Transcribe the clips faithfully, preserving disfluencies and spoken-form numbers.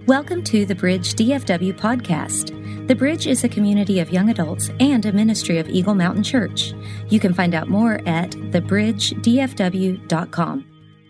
Welcome to the Bridge D F W podcast. The Bridge is a community of young adults and a ministry of Eagle Mountain Church. You can find out more at the bridge d f w dot com.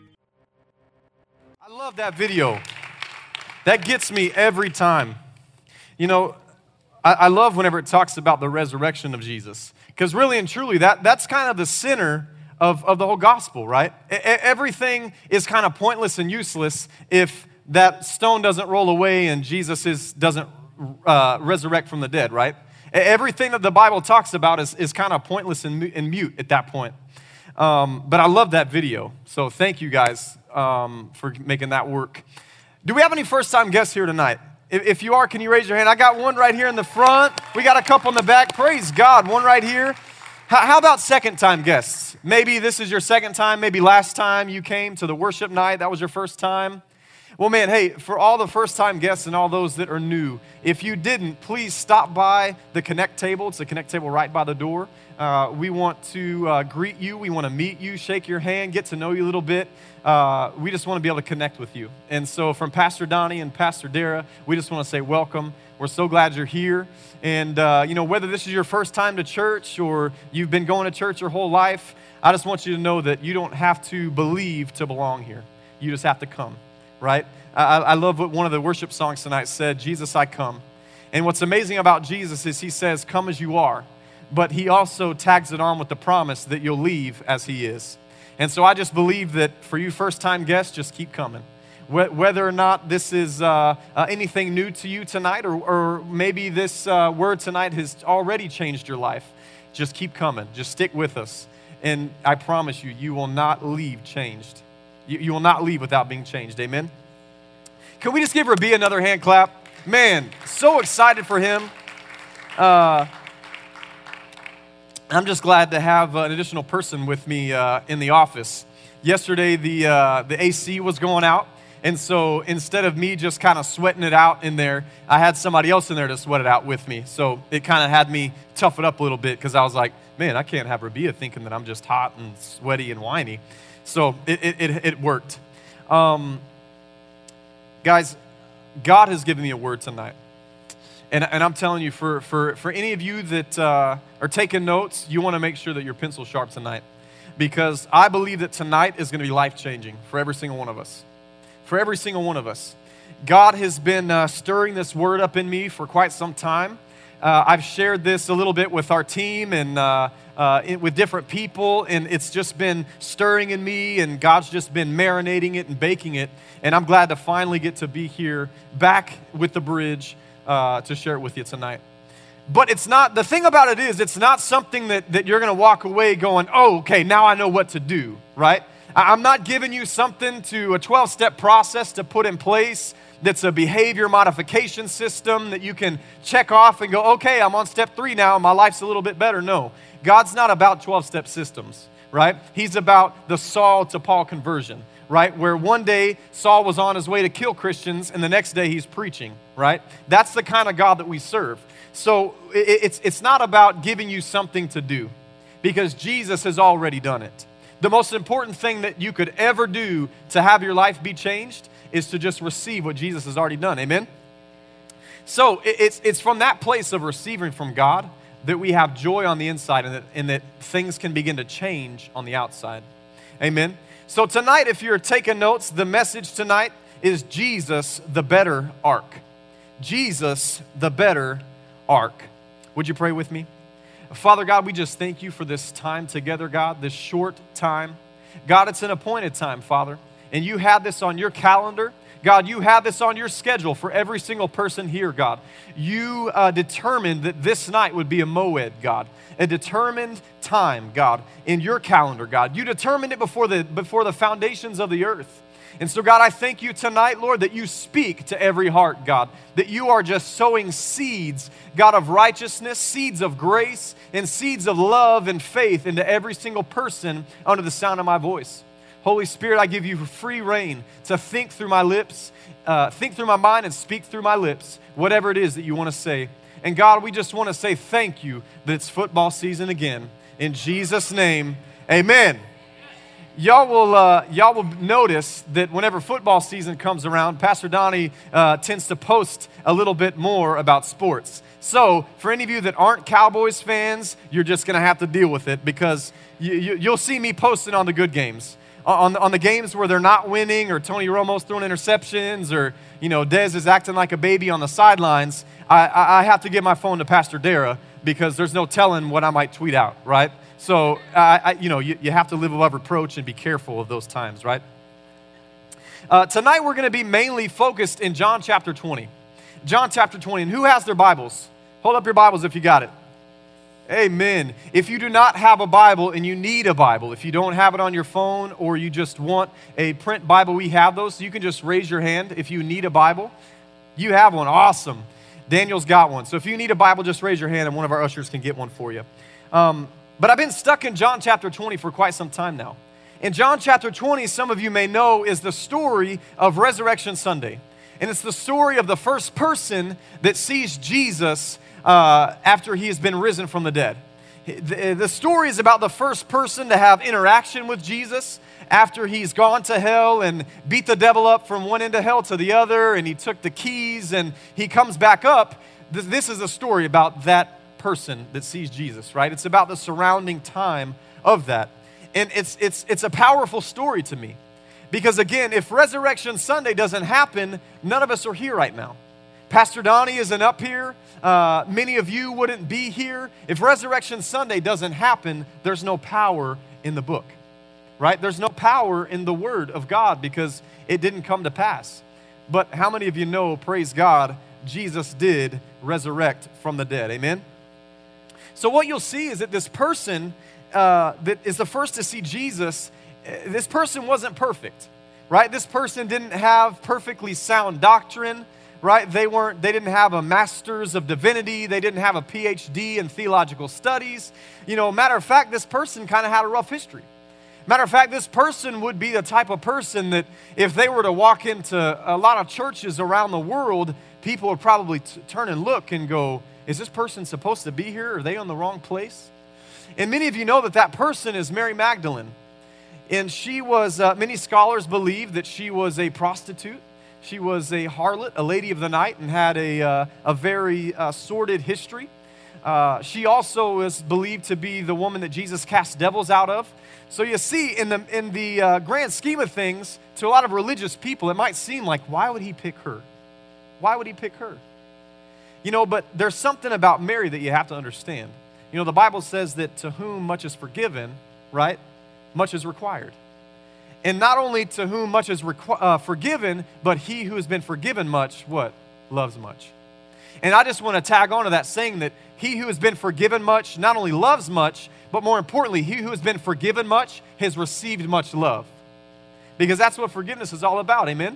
I love that video. That gets me every time. You know, I, I love whenever it talks about the resurrection of Jesus, because really and truly, that, that's kind of the center of, of the whole gospel, right? E- everything is kind of pointless and useless if that stone doesn't roll away and Jesus is, doesn't uh, resurrect from the dead, right? Everything that the Bible talks about is, is kind of pointless and, and mute at that point. Um, but I love that video. So thank you guys um, for making that work. Do we have any first-time guests here tonight? If, if you are, can you raise your hand? I got one right here in the front. We got a couple in the back. Praise God, one right here. How, how about second-time guests? Maybe this is your second time. Maybe last time you came to the worship night, that was your first time. Well, man, hey, for all the first-time guests and all those that are new, if you didn't, please stop by the Connect table. It's the Connect table right by the door. Uh, we want to uh, greet you. We want to meet you, shake your hand, get to know you a little bit. Uh, we just want to be able to connect with you. And so from Pastor Donnie and Pastor Dara, we just want to say welcome. We're so glad you're here. And, uh, you know, whether this is your first time to church or you've been going to church your whole life, I just want you to know that you don't have to believe to belong here. You just have to come. Right? I, I love what one of the worship songs tonight said, Jesus, I come. And what's amazing about Jesus is he says, come as you are. But he also tags it on with the promise that you'll leave as he is. And so I just believe that for you first-time guests, just keep coming. Whether or not this is uh, uh, anything new to you tonight, or, or maybe this uh, word tonight has already changed your life, just keep coming. Just stick with us. And I promise you, you will not leave changed. You, you will not leave without being changed. Amen? Can we just give Rabbi another hand clap? Man, so excited for him. Uh, I'm just glad to have an additional person with me uh, in the office. Yesterday, the uh, the A C was going out, and so instead of me just kind of sweating it out in there, I had somebody else in there to sweat it out with me. So it kind of had me tough it up a little bit because I was like, man, I can't have Rabia thinking that I'm just hot and sweaty and whiny. So it it, it, it worked. Um, guys, God has given me a word tonight. And, and I'm telling you, for, for, for any of you that uh, are taking notes, you want to make sure that your pencil's sharp tonight. Because I believe that tonight is going to be life-changing for every single one of us. For every single one of us. God has been uh, stirring this word up in me for quite some time. Uh, I've shared this a little bit with our team and uh, uh, it, with different people, and it's just been stirring in me, and God's just been marinating it and baking it. And I'm glad to finally get to be here back with the Bridge uh, to share it with you tonight. But it's not, the thing about it is, it's not something that, that you're going to walk away going, oh, okay, now I know what to do, right? I'm not giving you something to, a twelve-step process to put in place that's a behavior modification system that you can check off and go, okay, I'm on step three now, my life's a little bit better. No, God's not about twelve-step systems, right? He's about the Saul to Paul conversion, right? Where one day Saul was on his way to kill Christians and the next day he's preaching, right? That's the kind of God that we serve. So it's, it's not about giving you something to do because Jesus has already done it. The most important thing that you could ever do to have your life be changed is to just receive what Jesus has already done. Amen? So it's, it's from that place of receiving from God that we have joy on the inside and that, and that things can begin to change on the outside. Amen? So tonight, if you're taking notes, the message tonight is Jesus, the better ark. Jesus, the better ark. Would you pray with me? Father God, we just thank you for this time together, God, this short time. God, it's an appointed time, Father, and you had this on your calendar. God, you have this on your schedule for every single person here, God. You uh, determined that this night would be a moed, God, a determined time, God, in your calendar, God. You determined it before the, before the foundations of the earth. And so, God, I thank you tonight, Lord, that you speak to every heart, God, that you are just sowing seeds, God, of righteousness, seeds of grace, and seeds of love and faith into every single person under the sound of my voice. Holy Spirit, I give you free reign to think through my lips, uh, think through my mind and speak through my lips, whatever it is that you want to say. And God, we just want to say thank you that it's football season again. In Jesus' name, amen. Y'all will, uh, y'all will notice that whenever football season comes around, Pastor Donnie uh, tends to post a little bit more about sports. So for any of you that aren't Cowboys fans, you're just going to have to deal with it because you, you, you'll see me posting on the good games. On, on the games where they're not winning or Tony Romo's throwing interceptions or, you know, Dez is acting like a baby on the sidelines, I, I, I have to give my phone to Pastor Dara because there's no telling what I might tweet out, right? So, uh, I, you know, you, you have to live above reproach and be careful of those times, right? Uh, tonight we're going to be mainly focused in John chapter twenty. John chapter twenty. And who has their Bibles? Hold up your Bibles if you got it. Amen. If you do not have a Bible and you need a Bible, if you don't have it on your phone or you just want a print Bible, we have those. So you can just raise your hand if you need a Bible. You have one. Awesome. Daniel's got one. So if you need a Bible, just raise your hand and one of our ushers can get one for you. Um, But I've been stuck in John chapter twenty for quite some time now. In John chapter twenty, some of you may know, is the story of Resurrection Sunday. And it's the story of the first person that sees Jesus uh, after he has been risen from the dead. The, the story is about the first person to have interaction with Jesus after he's gone to hell and beat the devil up from one end of hell to the other, and he took the keys and he comes back up. This, this is a story about that person that sees Jesus, right? It's about the surrounding time of that. And it's it's it's a powerful story to me. Because again, if Resurrection Sunday doesn't happen, none of us are here right now. Pastor Donnie isn't up here. Uh, many of you wouldn't be here. If Resurrection Sunday doesn't happen, there's no power in the book, right? There's no power in the Word of God because it didn't come to pass. But how many of you know, praise God, Jesus did resurrect from the dead, amen? So what you'll see is that this person uh, that is the first to see Jesus, this person wasn't perfect, right? This person didn't have perfectly sound doctrine, right? They weren't. They didn't have a master's of divinity. They didn't have a P H D in theological studies. You know, matter of fact, this person kind of had a rough history. Matter of fact, this person would be the type of person that if they were to walk into a lot of churches around the world, people would probably t- turn and look and go, is this person supposed to be here? Are they in the wrong place? And many of you know that that person is Mary Magdalene. And she was, uh, many scholars believe that she was a prostitute. She was a harlot, a lady of the night, and had a, uh, a very uh, sordid history. Uh, she also is believed to be the woman that Jesus cast devils out of. So you see, in the, in the uh, grand scheme of things, to a lot of religious people, it might seem like, why would he pick her? Why would he pick her? You know, but there's something about Mary that you have to understand. You know, the Bible says that to whom much is forgiven, right, much is required. And not only to whom much is requ- uh, forgiven, but he who has been forgiven much, what? Loves much. And I just want to tag on to that saying that he who has been forgiven much not only loves much, but more importantly, he who has been forgiven much has received much love. Because that's what forgiveness is all about, amen?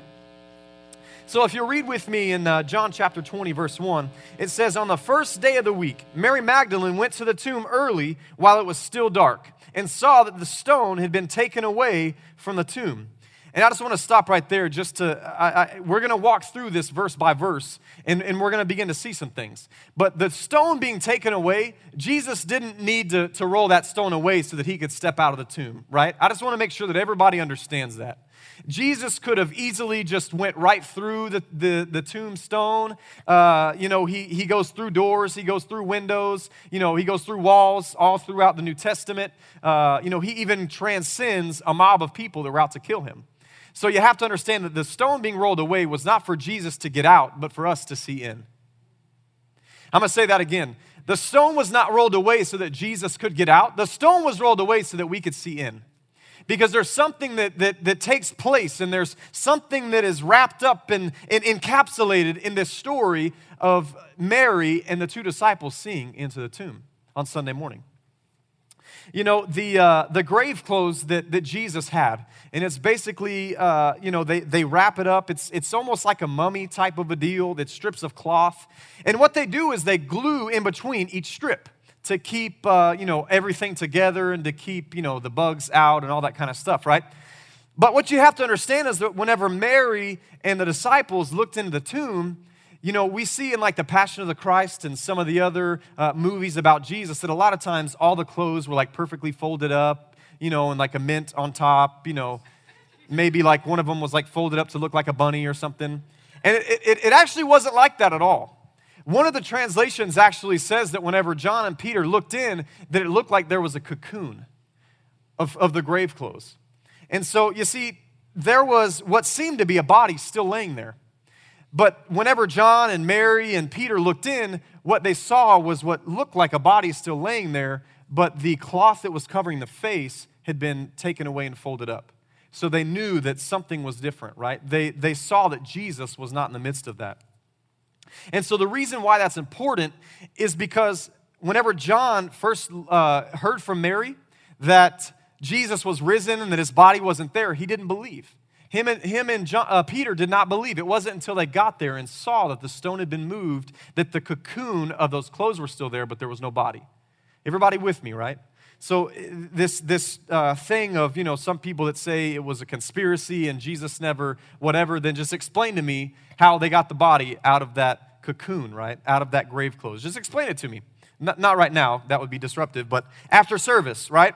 So if you read with me in uh, John chapter twenty, verse one, it says, on the first day of the week, Mary Magdalene went to the tomb early while it was still dark and saw that the stone had been taken away from the tomb. And I just want to stop right there just to, I, I, we're going to walk through this verse by verse, and, and we're going to begin to see some things. But the stone being taken away, Jesus didn't need to, to roll that stone away so that he could step out of the tomb, right? I just want to make sure that everybody understands that. Jesus could have easily just went right through the, the, the tombstone. Uh, you know, he, he goes through doors, he goes through windows, you know, he goes through walls all throughout the New Testament. Uh, you know, he even transcends a mob of people that were out to kill him. So you have to understand that the stone being rolled away was not for Jesus to get out, but for us to see in. I'm going to say that again. The stone was not rolled away so that Jesus could get out. The stone was rolled away so that we could see in. Because there's something that, that, that takes place, and there's something that is wrapped up and, and encapsulated in this story of Mary and the two disciples seeing into the tomb on Sunday morning. You know, the uh, the grave clothes that, that Jesus had, and it's basically, uh, you know, they, they wrap it up. It's, it's almost like a mummy type of a deal. It's strips of cloth. And what they do is they glue in between each strip to keep, uh, you know, everything together and to keep, you know, the bugs out and all that kind of stuff, right? But what you have to understand is that whenever Mary and the disciples looked into the tomb, you know, we see in like the Passion of the Christ and some of the other uh, movies about Jesus that a lot of times all the clothes were like perfectly folded up. you know, and like a mint on top, you know, maybe like one of them was like folded up to look like a bunny or something. And it, it, it actually wasn't like that at all. One of the translations actually says that whenever John and Peter looked in, that it looked like there was a cocoon of, of the grave clothes. And so, you see, there was what seemed to be a body still laying there. But whenever John and Mary and Peter looked in, what they saw was what looked like a body still laying there, but the cloth that was covering the face had been taken away and folded up. So they knew that something was different, right? They, they saw that Jesus was not in the midst of that. And so the reason why that's important is because whenever John first uh, heard from Mary that Jesus was risen and that his body wasn't there, he didn't believe. Him and, him and John, uh, Peter did not believe. It wasn't until they got there and saw that the stone had been moved that the cocoon of those clothes were still there, but there was no body. Everybody with me, right? So this this uh, thing of, you know, some people that say it was a conspiracy and Jesus never whatever, then just explain to me how they got the body out of that cocoon, right? Out of that grave clothes. Just explain it to me. Not, not right now. That would be disruptive, but after service, right?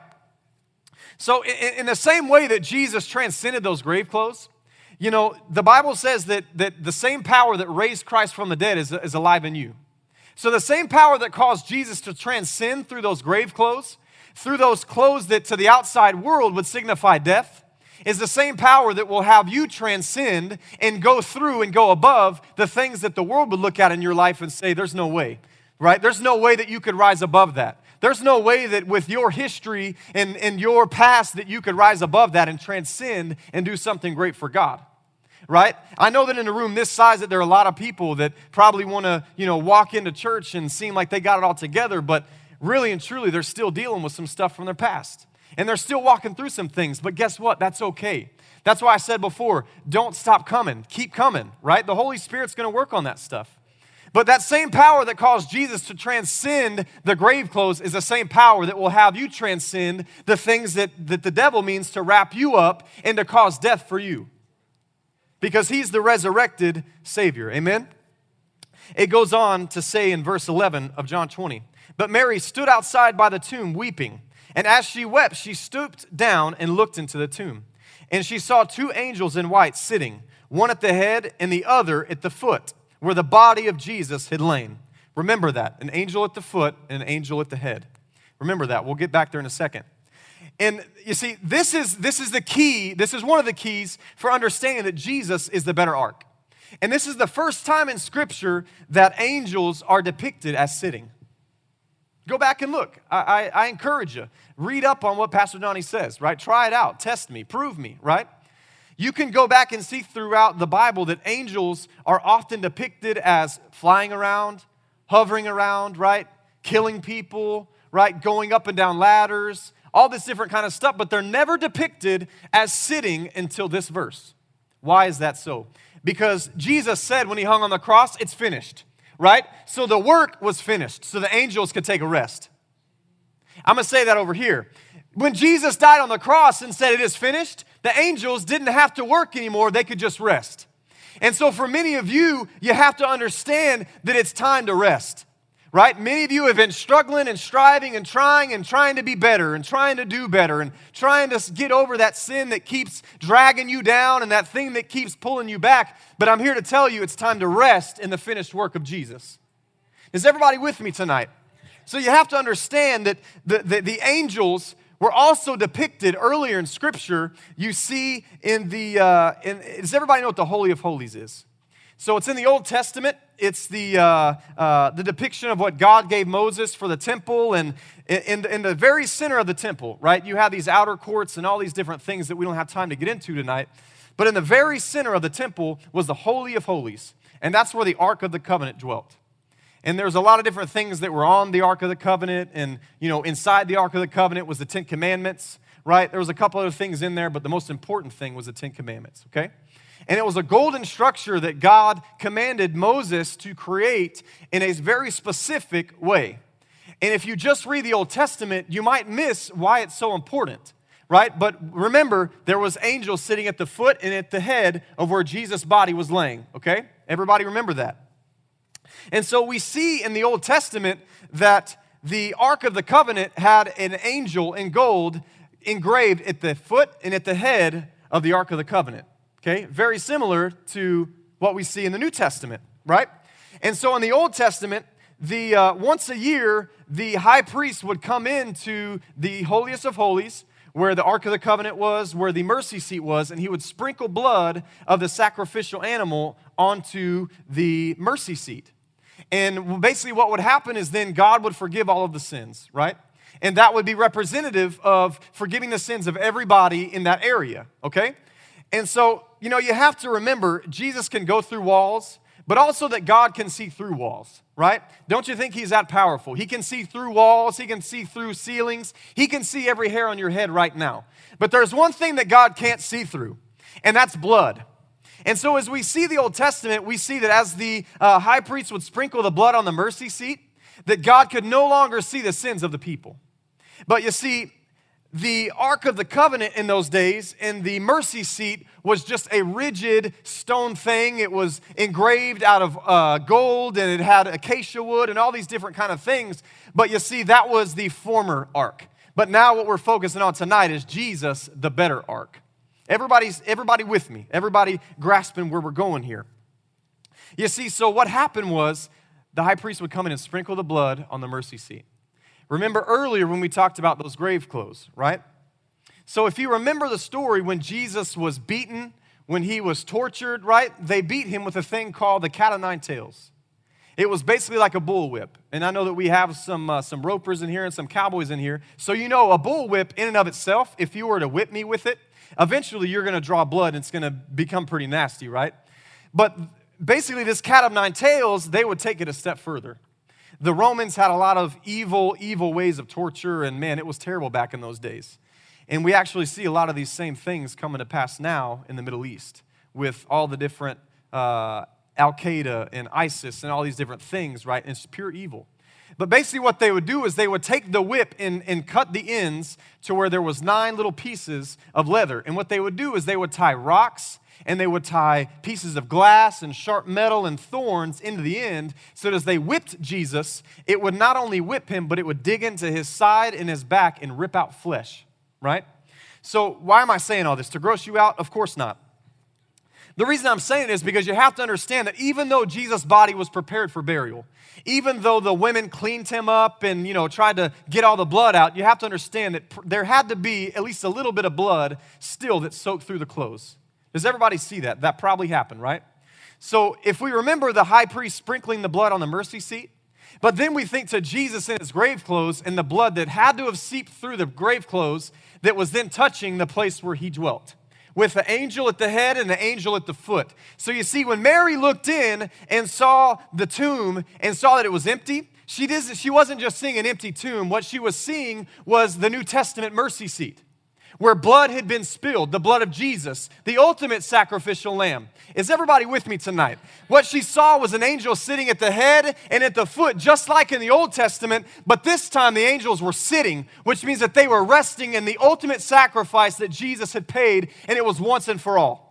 So in, in the same way that Jesus transcended those grave clothes, you know, the Bible says that, that the same power that raised Christ from the dead is, is alive in you. So the same power that caused Jesus to transcend through those grave clothes, through those clothes that to the outside world would signify death, is the same power that will have you transcend and go through and go above the things that the world would look at in your life and say, there's no way, right? There's no way that you could rise above that. There's no way that with your history and, and your past that you could rise above that and transcend and do something great for God, right? I know that in a room this size that there are a lot of people that probably want to, you know, walk into church and seem like they got it all together, but really and truly they're still dealing with some stuff from their past. And they're still walking through some things, but guess what? That's okay. That's why I said before, don't stop coming. Keep coming, right? The Holy Spirit's going to work on that stuff. But that same power that caused Jesus to transcend the grave clothes is the same power that will have you transcend the things that, that the devil means to wrap you up and to cause death for you. Because he's the resurrected Savior. Amen? It goes on to say in verse eleven of John twenty, but Mary stood outside by the tomb weeping. And as she wept, she stooped down and looked into the tomb. And she saw two angels in white sitting, one at the head and the other at the foot, where the body of Jesus had lain. Remember that, an angel at the foot and an angel at the head. Remember that. We'll get back there in a second. And you see, this is, this is the key, this is one of the keys for understanding that Jesus is the better ark. And this is the first time in Scripture that angels are depicted as sitting. Go back and look. I, I, I encourage you. Read up on what Pastor Donnie says, right? Try it out. Test me. Prove me, right? You can go back and see throughout the Bible that angels are often depicted as flying around, hovering around, right? Killing people, right? Going up and down ladders, all this different kind of stuff, but they're never depicted as sitting until this verse. Why is that so? Because Jesus said when he hung on the cross, it's finished, right? So the work was finished, so the angels could take a rest. I'm going to say that over here. When Jesus died on the cross and said it is finished, the angels didn't have to work anymore. They could just rest. And so for many of you, you have to understand that it's time to rest, right? Many of you have been struggling and striving and trying and trying to be better and trying to do better and trying to get over that sin that keeps dragging you down and that thing that keeps pulling you back. But I'm here to tell you it's time to rest in the finished work of Jesus. Is everybody with me tonight? So you have to understand that the, the, the angels were also depicted earlier in Scripture. You see in the, uh, in, does everybody know what the Holy of Holies is? So it's in the Old Testament. It's the, uh, uh, the depiction of what God gave Moses for the temple. And in, in the very center of the temple, right, you have these outer courts and all these different things that we don't have time to get into tonight. But in the very center of the temple was the Holy of Holies. And that's where the Ark of the Covenant dwelt. And there's a lot of different things that were on the Ark of the Covenant. And, you know, inside the Ark of the Covenant was the Ten Commandments, right? There was a couple other things in there, but the most important thing was the Ten Commandments, okay? And it was a golden structure that God commanded Moses to create in a very specific way. And if you just read the Old Testament, you might miss why it's so important, right? But remember, there was angels sitting at the foot and at the head of where Jesus' body was laying, okay? Everybody remember that. And so we see in the Old Testament that the Ark of the Covenant had an angel in gold engraved at the foot and at the head of the Ark of the Covenant. Okay, very similar to what we see in the New Testament, right? And so in the Old Testament, the uh, once a year, the high priest would come into the holiest of holies, where the Ark of the Covenant was, where the mercy seat was, and he would sprinkle blood of the sacrificial animal onto the mercy seat. And basically what would happen is then God would forgive all of the sins, right? And that would be representative of forgiving the sins of everybody in that area, okay? And so, you know, you have to remember, Jesus can go through walls, but also that God can see through walls, right? Don't you think he's that powerful? He can see through walls. He can see through ceilings. He can see every hair on your head right now. But there's one thing that God can't see through, and that's blood. And so as we see the Old Testament, we see that as the uh, high priest would sprinkle the blood on the mercy seat, that God could no longer see the sins of the people. But you see, the Ark of the Covenant in those days and the mercy seat was just a rigid stone thing. It was engraved out of uh, gold, and it had acacia wood and all these different kind of things. But you see, that was the former ark. But now what we're focusing on tonight is Jesus, the better ark. Everybody's, everybody with me. Everybody grasping where we're going here. You see, so what happened was the high priest would come in and sprinkle the blood on the mercy seat. Remember earlier when we talked about those grave clothes, right? So if you remember the story when Jesus was beaten, when he was tortured, right? They beat him with a thing called the cat o' nine tails. It was basically like a bullwhip. And I know that we have some, uh, some ropers in here and some cowboys in here. So you know a bullwhip in and of itself, if you were to whip me with it, eventually you're going to draw blood and it's going to become pretty nasty, right? But basically this cat o' nine tails, they would take it a step further. The Romans had a lot of evil, evil ways of torture, and man, it was terrible back in those days. And we actually see a lot of these same things coming to pass now in the Middle East with all the different uh, Al-Qaeda and ISIS and all these different things, right? And it's pure evil. But basically what they would do is they would take the whip and, and cut the ends to where there was nine little pieces of leather. And what they would do is they would tie rocks, and they would tie pieces of glass and sharp metal and thorns into the end, so that as they whipped Jesus, it would not only whip him, but it would dig into his side and his back and rip out flesh, right? So why am I saying all this? To gross you out? Of course not. The reason I'm saying it is because you have to understand that even though Jesus' body was prepared for burial, even though the women cleaned him up and, you know, tried to get all the blood out, you have to understand that there had to be at least a little bit of blood still that soaked through the clothes. Does everybody see that? That probably happened, right? So if we remember the high priest sprinkling the blood on the mercy seat, but then we think to Jesus in his grave clothes and the blood that had to have seeped through the grave clothes that was then touching the place where he dwelt, with the angel at the head and the angel at the foot. So you see, when Mary looked in and saw the tomb and saw that it was empty, she, did, she wasn't just seeing an empty tomb. What she was seeing was the New Testament mercy seat, where blood had been spilled, the blood of Jesus, the ultimate sacrificial lamb. Is everybody with me tonight? What she saw was an angel sitting at the head and at the foot, just like in the Old Testament, but this time the angels were sitting, which means that they were resting in the ultimate sacrifice that Jesus had paid, and it was once and for all.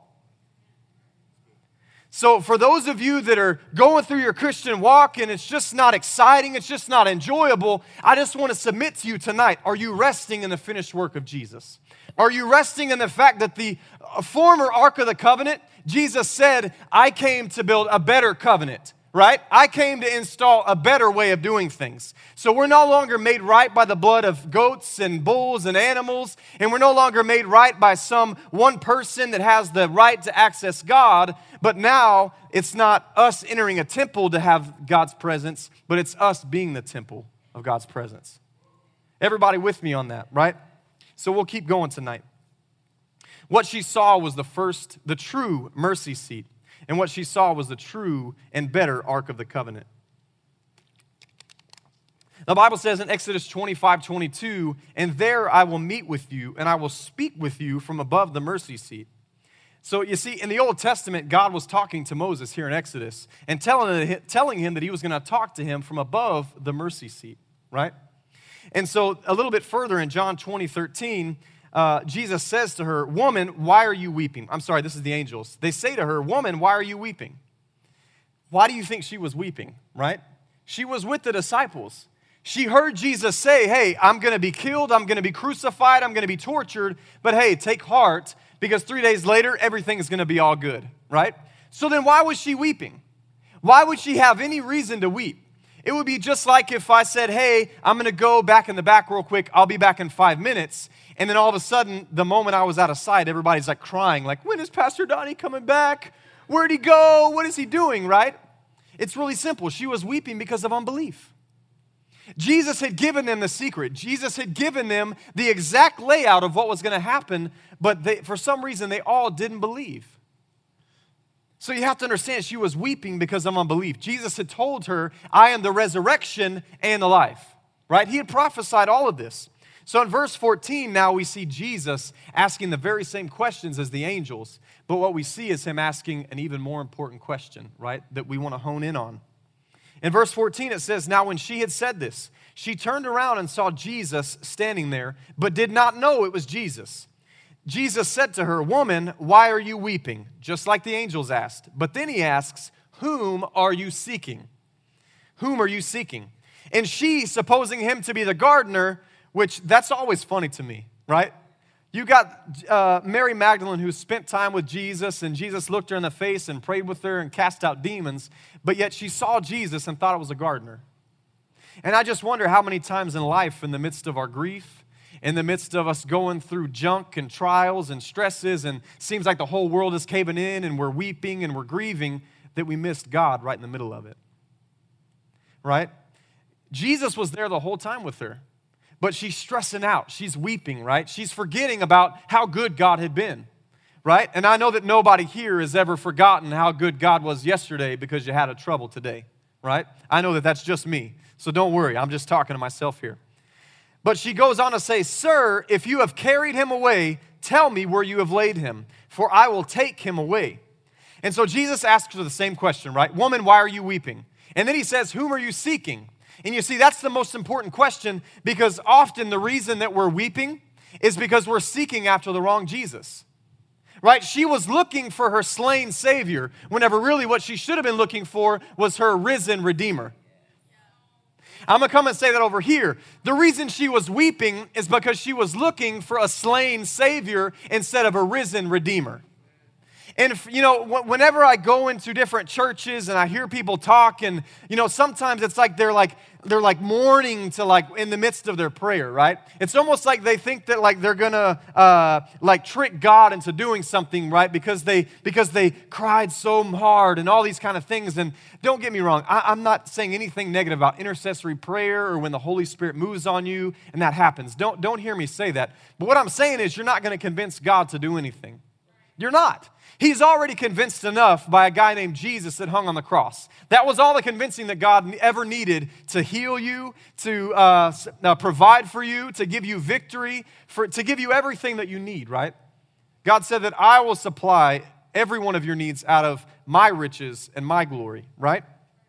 So for those of you that are going through your Christian walk and it's just not exciting, it's just not enjoyable, I just want to submit to you tonight. Are you resting in the finished work of Jesus? Are you resting in the fact that the former Ark of the Covenant, Jesus said, I came to build a better covenant, right? I came to install a better way of doing things. So we're no longer made right by the blood of goats and bulls and animals, and we're no longer made right by some one person that has the right to access God, but now it's not us entering a temple to have God's presence, but it's us being the temple of God's presence. Everybody with me on that, right? So we'll keep going tonight. What she saw was the first, the true mercy seat. And what she saw was the true and better Ark of the Covenant. The Bible says in Exodus twenty-five twenty-two, and there I will meet with you, and I will speak with you from above the mercy seat. So you see, in the Old Testament, God was talking to Moses here in Exodus and telling, telling him that he was going to talk to him from above the mercy seat, right? And so a little bit further in John twenty thirteen, uh, Jesus says to her, woman, why are you weeping? I'm sorry, this is the angels. They say to her, woman, why are you weeping? Why do you think she was weeping, right? She was with the disciples. She heard Jesus say, hey, I'm going to be killed, I'm going to be crucified, I'm going to be tortured, but hey, take heart, because three days later, everything is going to be all good, right? So then why was she weeping? Why would she have any reason to weep? It would be just like if I said, hey, I'm going to go back in the back real quick, I'll be back in five minutes, and then all of a sudden, the moment I was out of sight, everybody's like crying, like, when is Pastor Donnie coming back? Where'd he go? What is he doing, right? It's really simple. She was weeping because of unbelief. Jesus had given them the secret. Jesus had given them the exact layout of what was going to happen, but they, for some reason, they all didn't believe. So you have to understand, she was weeping because of unbelief. Jesus had told her, I am the resurrection and the life, right? He had prophesied all of this. So in verse fourteen, now we see Jesus asking the very same questions as the angels, but what we see is him asking an even more important question, right, that we want to hone in on. In verse fourteen, it says, now when she had said this, she turned around and saw Jesus standing there, but did not know it was Jesus. Jesus said to her, woman, why are you weeping? Just like the angels asked. But then he asks, whom are you seeking? Whom are you seeking? And she, supposing him to be the gardener, which that's always funny to me, right? You got uh, Mary Magdalene who spent time with Jesus, and Jesus looked her in the face and prayed with her and cast out demons, but yet she saw Jesus and thought it was a gardener. And I just wonder how many times in life, in the midst of our grief, in the midst of us going through junk and trials and stresses, and seems like the whole world is caving in and we're weeping and we're grieving, that we missed God right in the middle of it, right? Jesus was there the whole time with her. But she's stressing out. She's weeping, right? She's forgetting about how good God had been, right? And I know that nobody here has ever forgotten how good God was yesterday because you had a trouble today, right? I know that that's just me. So don't worry. I'm just talking to myself here. But she goes on to say, sir, if you have carried him away, tell me where you have laid him, for I will take him away. And so Jesus asks her the same question, right? Woman, why are you weeping? And then he says, whom are you seeking? And you see, that's the most important question, because often the reason that we're weeping is because we're seeking after the wrong Jesus, right? She was looking for her slain Savior, whenever really what she should have been looking for was her risen Redeemer. I'm going to come and say that over here. The reason she was weeping is because she was looking for a slain Savior instead of a risen Redeemer. And, if, you know, whenever I go into different churches and I hear people talk, and, you know, sometimes it's like they're like, they're like mourning to like in the midst of their prayer, right? It's almost like they think that like they're going to uh, like trick God into doing something, right? Because they, because they cried so hard and all these kind of things. And don't get me wrong, I, I'm not saying anything negative about intercessory prayer or when the Holy Spirit moves on you and that happens. Don't, don't hear me say that. But what I'm saying is you're not going to convince God to do anything. You're not. He's already convinced enough by a guy named Jesus that hung on the cross. That was all the convincing that God ever needed to heal you, to uh, uh, provide for you, to give you victory, for, to give you everything that you need, right? God said that I will supply every one of your needs out of my riches and my glory, right?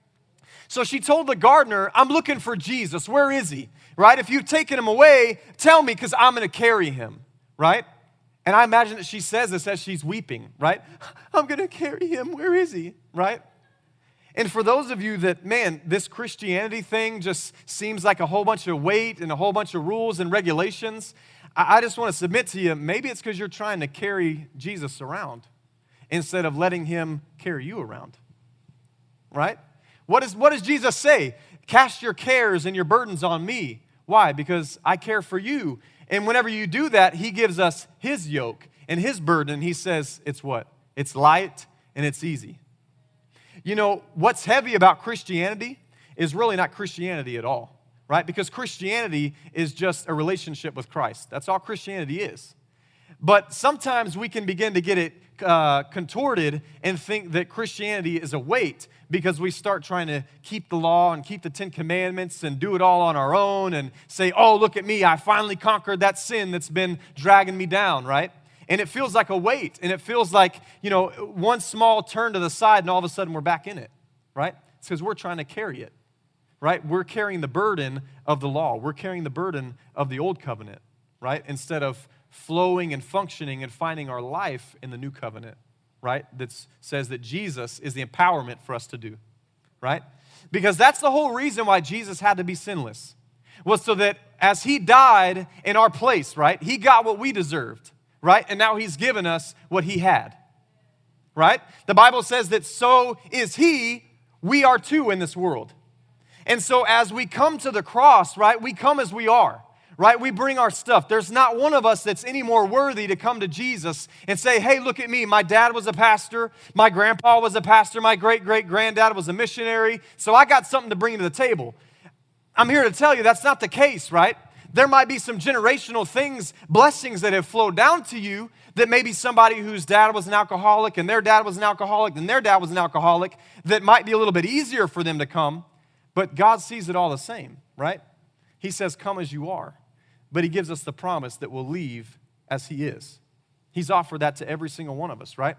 So she told the gardener, I'm looking for Jesus. Where is he, right? If you've taken him away, tell me because I'm going to carry him, right? And I imagine that she says this as she's weeping, right? I'm going to carry him. Where is he, right? And for those of you that, man, this Christianity thing just seems like a whole bunch of weight and a whole bunch of rules and regulations, I just want to submit to you, maybe it's because you're trying to carry Jesus around instead of letting him carry you around, right? What, is, what does Jesus say? Cast your cares and your burdens on me. Why? Because I care for you. And whenever you do that, he gives us his yoke and his burden. He says, it's what? It's light and it's easy. You know, what's heavy about Christianity is really not Christianity at all, right? Because Christianity is just a relationship with Christ. That's all Christianity is. But sometimes we can begin to get it uh, contorted and think that Christianity is a weight because we start trying to keep the law and keep the Ten Commandments and do it all on our own and say, oh, look at me, I finally conquered that sin that's been dragging me down, right? And it feels like a weight, and it feels like, you know, one small turn to the side and all of a sudden we're back in it, right? It's because we're trying to carry it, right? We're carrying the burden of the law. We're carrying the burden of the old covenant, right? Instead of flowing and functioning and finding our life in the new covenant, right? That says that Jesus is the empowerment for us to do, right? Because that's the whole reason why Jesus had to be sinless, was so that as he died in our place, right, he got what we deserved, right? And now he's given us what he had, right? The Bible says that so is he, we are too in this world. And so as we come to the cross, right, we come as we are, right? We bring our stuff. There's not one of us that's any more worthy to come to Jesus and say, hey, look at me. My dad was a pastor. My grandpa was a pastor. My great-great-granddad was a missionary. So I got something to bring to the table. I'm here to tell you that's not the case, right? There might be some generational things, blessings that have flowed down to you that maybe somebody whose dad was an alcoholic and their dad was an alcoholic and their dad was an alcoholic that might be a little bit easier for them to come. But God sees it all the same, right? He says, come as you are. But he gives us the promise that we'll leave as he is. He's offered that to every single one of us, right?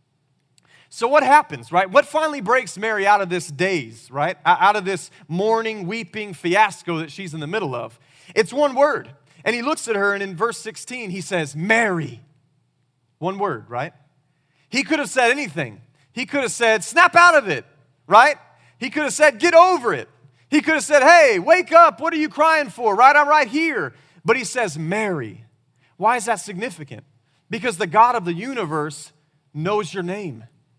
So what happens, right? What finally breaks Mary out of this daze, right? Out of this mourning, weeping fiasco that she's in the middle of? It's one word. And he looks at her, and in verse sixteen, he says, Mary. One word, right? He could have said anything. He could have said, snap out of it, right? He could have said, get over it. He could have said, hey, wake up. What are you crying for, right? I'm right here. But he says, Mary. Why is that significant? Because the God of the universe knows your name.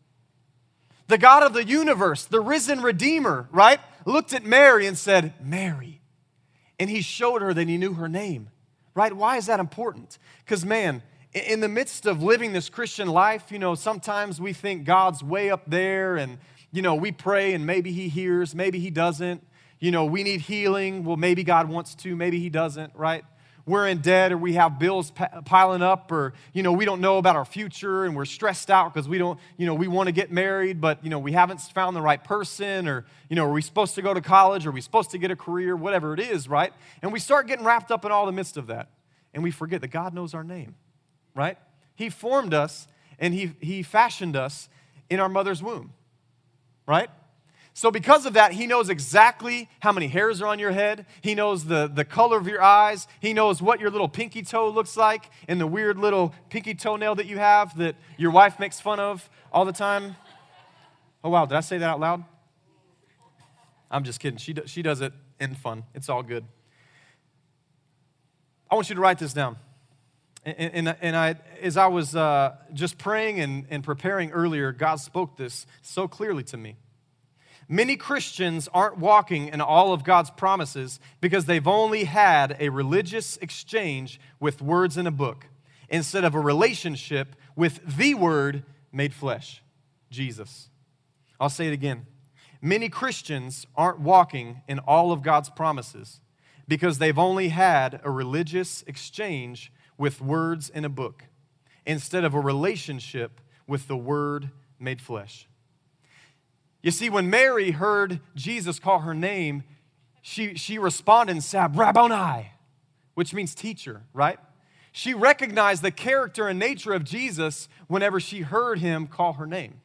The God of the universe, the risen Redeemer, right, looked at Mary and said, Mary. And he showed her that he knew her name, right? Why is that important? Because, man, in the midst of living this Christian life, you know, sometimes we think God's way up there and, you know, we pray and maybe he hears, maybe he doesn't. You know, we need healing. Well, maybe God wants to, maybe he doesn't, right? We're in debt or we have bills piling up or, you know, we don't know about our future and we're stressed out because we don't, you know, we want to get married, but, you know, we haven't found the right person or, you know, are we supposed to go to college? Are we supposed to get a career? Whatever it is, right? And we start getting wrapped up in all the midst of that. And we forget that God knows our name, right? He formed us and he, he fashioned us in our mother's womb, right? So because of that, he knows exactly how many hairs are on your head. He knows the, the color of your eyes. He knows what your little pinky toe looks like and the weird little pinky toenail that you have that your wife makes fun of all the time. Oh, wow, did I say that out loud? I'm just kidding. She, do, she does it in fun. It's all good. I want you to write this down. And, and, and I, as I was uh, just praying and, and preparing earlier, God spoke this so clearly to me. Many Christians aren't walking in all of God's promises because they've only had a religious exchange with words in a book instead of a relationship with the Word made flesh, Jesus. I'll say it again. Many Christians aren't walking in all of God's promises because they've only had a religious exchange with words in a book instead of a relationship with the Word made flesh. You see, when Mary heard Jesus call her name, she, she responded and said, Rabboni, which means teacher, right? She recognized the character and nature of Jesus whenever she heard him call her name.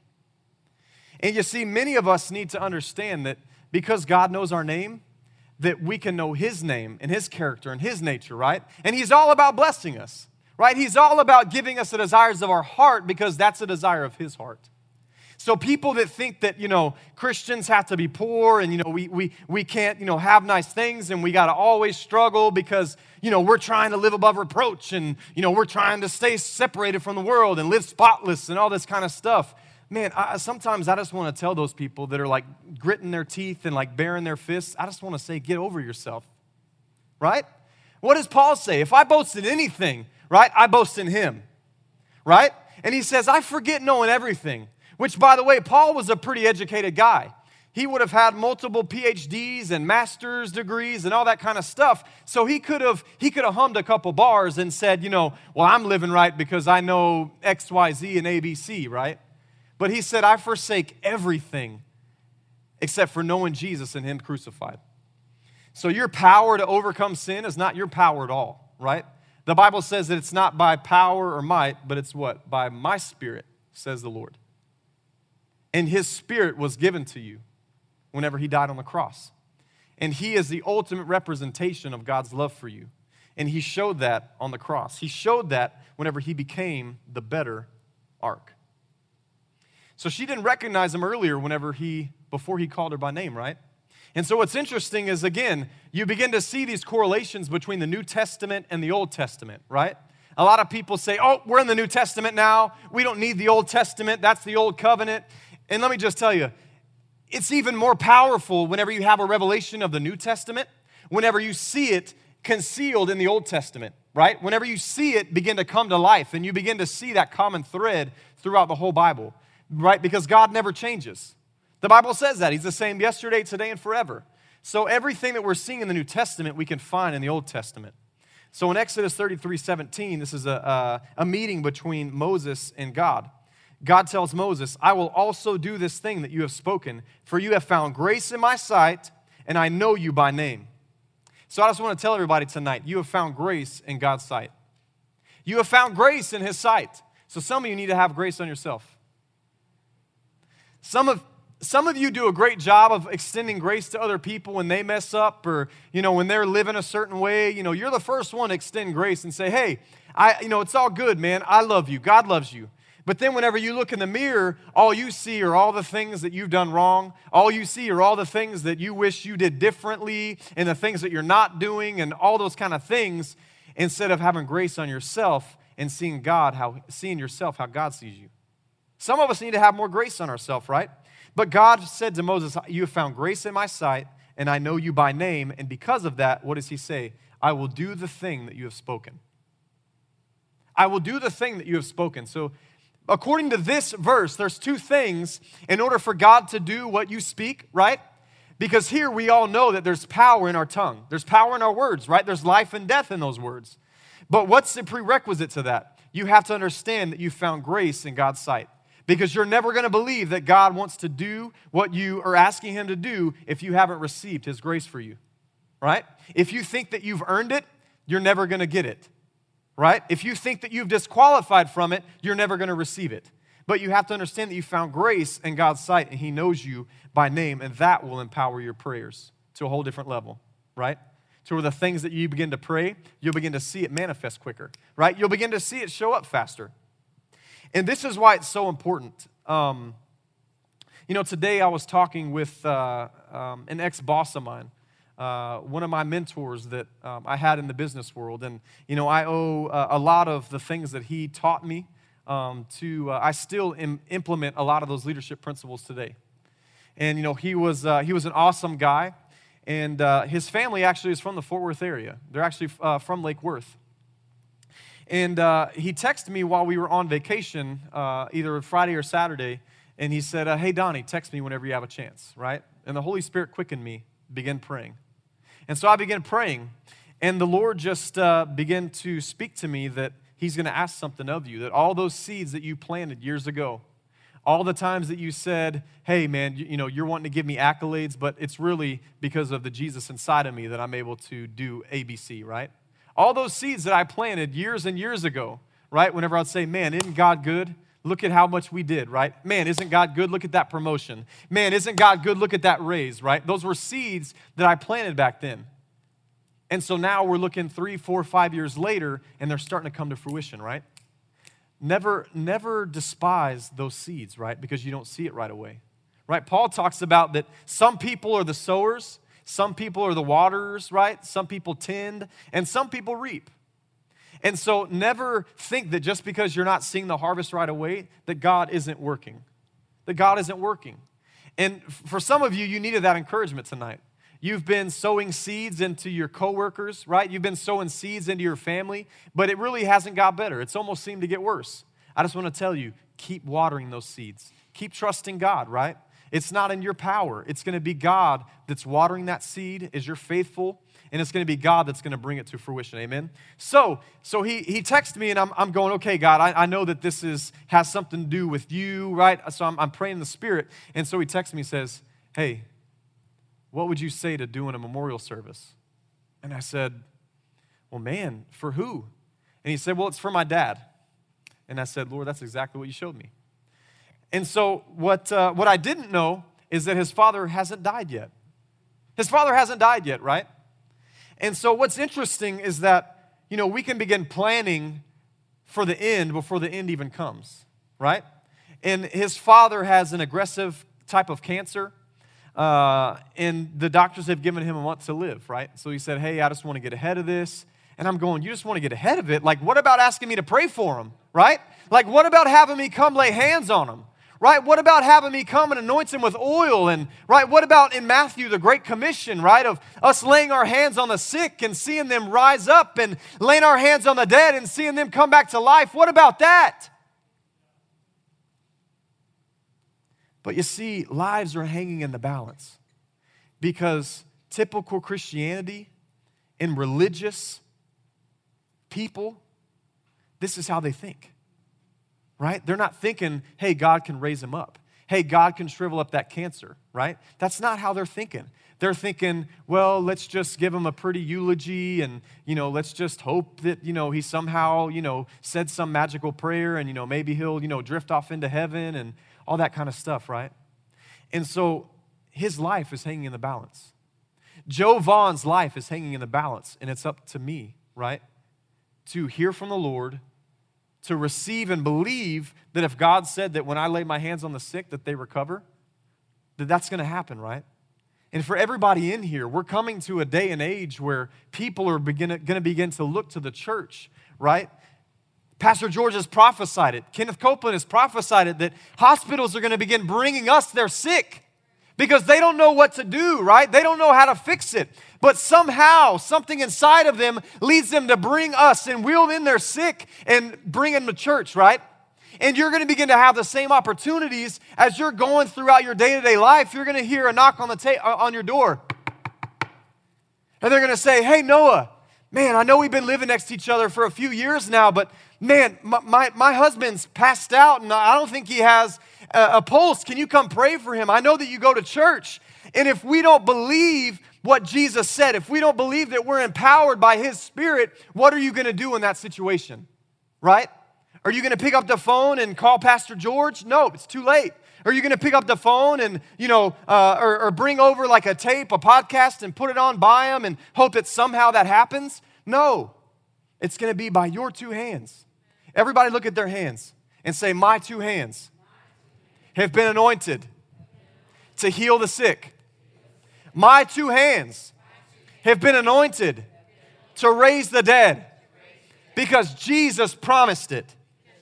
And you see, many of us need to understand that because God knows our name, that we can know his name and his character and his nature, right? And he's all about blessing us, right? He's all about giving us the desires of our heart because that's the desire of his heart. So people that think that, you know, Christians have to be poor and, you know, we we we can't, you know, have nice things and we got to always struggle because, you know, we're trying to live above reproach and, you know, we're trying to stay separated from the world and live spotless and all this kind of stuff. Man, I, sometimes I just want to tell those people that are like gritting their teeth and like baring their fists, I just want to say, get over yourself, right? What does Paul say? If I boast in anything, right, I boast in him, right? And he says, I forget knowing everything. Which, by the way, Paul was a pretty educated guy. He would have had multiple P H Ds and master's degrees and all that kind of stuff. So he could have he could have hummed a couple bars and said, you know, well, I'm living right because I know X, Y, Z, and A B C, right? But he said, I forsake everything except for knowing Jesus and him crucified. So your power to overcome sin is not your power at all, right? The Bible says that it's not by power or might, but it's what? By my Spirit, says the Lord. And his Spirit was given to you whenever he died on the cross. And he is the ultimate representation of God's love for you. And he showed that on the cross. He showed that whenever he became the better ark. So she didn't recognize him earlier whenever he, before he called her by name, right? And so what's interesting is, again, you begin to see these correlations between the New Testament and the Old Testament, right? A lot of people say, oh, we're in the New Testament now. We don't need the Old Testament. That's the Old Covenant. And let me just tell you, it's even more powerful whenever you have a revelation of the New Testament, whenever you see it concealed in the Old Testament, right? Whenever you see it begin to come to life and you begin to see that common thread throughout the whole Bible, right? Because God never changes. The Bible says that. He's the same yesterday, today, and forever. So everything that we're seeing in the New Testament, we can find in the Old Testament. So in Exodus thirty-three seventeen, this is a, a, a meeting between Moses and God. God tells Moses, I will also do this thing that you have spoken, for you have found grace in my sight, and I know you by name. So I just want to tell everybody tonight, you have found grace in God's sight. You have found grace in His sight. So some of you need to have grace on yourself. Some of Some of you do a great job of extending grace to other people when they mess up or, you know, when they're living a certain way. You know, you're the first one to extend grace and say, hey, I, you know, it's all good, man. I love you. God loves you. But then whenever you look in the mirror, all you see are all the things that you've done wrong. All you see are all the things that you wish you did differently and the things that you're not doing and all those kind of things, instead of having grace on yourself and seeing God, how seeing yourself how God sees you. Some of us need to have more grace on ourselves, right? But God said to Moses, you have found grace in my sight, and I know you by name. And because of that, what does He say? I will do the thing that you have spoken. I will do the thing that you have spoken. So according to this verse, there's two things in order for God to do what you speak, right? Because here we all know that there's power in our tongue. There's power in our words, right? There's life and death in those words. But what's the prerequisite to that? You have to understand that you found grace in God's sight. Because you're never going to believe that God wants to do what you are asking Him to do if you haven't received His grace for you, right? If you think that you've earned it, you're never going to get it, right? If you think that you've disqualified from it, you're never going to receive it. But you have to understand that you found grace in God's sight and He knows you by name, and that will empower your prayers to a whole different level, right? To where the things that you begin to pray, you'll begin to see it manifest quicker, right? You'll begin to see it show up faster. And this is why it's so important. Um, you know, today I was talking with uh, um, an ex-boss of mine, uh, one of my mentors that um, I had in the business world. And, you know, I owe uh, a lot of the things that he taught me um, to, uh, I still im- implement a lot of those leadership principles today. And, you know, he was, uh, he was an awesome guy. And uh, his family actually is from the Fort Worth area. They're actually uh, from Lake Worth. And uh, he texted me while we were on vacation, uh, either Friday or Saturday, and he said, uh, hey, Donnie, text me whenever you have a chance, right? And the Holy Spirit quickened me, began praying. And so I began praying, and the Lord just uh, began to speak to me that He's going to ask something of you, that all those seeds that you planted years ago, all the times that you said, hey, man, you, you know, you're wanting to give me accolades, but it's really because of the Jesus inside of me that I'm able to do A B C, right? All those seeds that I planted years and years ago, right? Whenever I'd say, man, isn't God good? Look at how much we did, right? Man, isn't God good? Look at that promotion. Man, isn't God good? Look at that raise, right? Those were seeds that I planted back then. And so now we're looking three, four, five years later, and they're starting to come to fruition, right? Never, never despise those seeds, right? Because you don't see it right away, right? Paul talks about that some people are the sowers, some people are the waterers, right? Some people tend, and some people reap. And so never think that just because you're not seeing the harvest right away, that God isn't working. That God isn't working. And for some of you, you needed that encouragement tonight. You've been sowing seeds into your coworkers, right? You've been sowing seeds into your family, but it really hasn't got better. It's almost seemed to get worse. I just want to tell you, keep watering those seeds. Keep trusting God, right? It's not in your power. It's going to be God that's watering that seed as you're faithful, and it's going to be God that's going to bring it to fruition. Amen? So so he he texted me, and I'm I'm going, okay, God, I, I know that this is has something to do with you, right? So I'm, I'm praying in the Spirit. And so he texts me and says, hey, what would you say to doing a memorial service? And I said, well, man, for who? And he said, well, it's for my dad. And I said, Lord, that's exactly what you showed me. And so what uh, what I didn't know is that his father hasn't died yet. His father hasn't died yet, right? And so what's interesting is that, you know, we can begin planning for the end before the end even comes, right? And his father has an aggressive type of cancer. uh, and the doctors have given him a month to live, right? So he said, hey, I just want to get ahead of this. And I'm going, you just want to get ahead of it? Like, what about asking me to pray for him, right? Like, what about having me come lay hands on him, right? What about having me come and anoint him with oil? And, right, what about in Matthew, the Great Commission, right, of us laying our hands on the sick and seeing them rise up and laying our hands on the dead and seeing them come back to life? What about that? But you see, lives are hanging in the balance because typical Christianity and religious people, this is how they think, right? They're not thinking, hey, God can raise him up. Hey, God can shrivel up that cancer, right? That's not how they're thinking. They're thinking, well, let's just give him a pretty eulogy and, you know, let's just hope that, you know, he somehow, you know, said some magical prayer and, you know, maybe he'll, you know, drift off into heaven and all that kind of stuff, right? And so his life is hanging in the balance. Joe Vaughn's life is hanging in the balance, and it's up to me, right, to hear from the Lord, to receive and believe that if God said that when I lay my hands on the sick that they recover, that that's going to happen, right? And for everybody in here, we're coming to a day and age where people are going to begin to look to the church, right? Pastor George has prophesied it. Kenneth Copeland has prophesied it, that hospitals are going to begin bringing us their sick because they don't know what to do, right? They don't know how to fix it. But somehow, something inside of them leads them to bring us and wheel in their sick and bring them to church, right? And you're going to begin to have the same opportunities as you're going throughout your day-to-day life. You're going to hear a knock on the ta- on your door. And they're going to say, hey, Noah, man, I know we've been living next to each other for a few years now, but man, my, my, my husband's passed out and I don't think he has a, a pulse. Can you come pray for him? I know that you go to church. And if we don't believe what Jesus said, if we don't believe that we're empowered by his Spirit, what are you going to do in that situation, right? Are you going to pick up the phone and call Pastor George? No, it's too late. Are you going to pick up the phone and, you know, uh, or, or bring over like a tape, a podcast, and put it on by him and hope that somehow that happens? No, it's going to be by your two hands. Everybody look at their hands and say, my two hands have been anointed to heal the sick. My two hands have been anointed to raise the dead because Jesus promised it.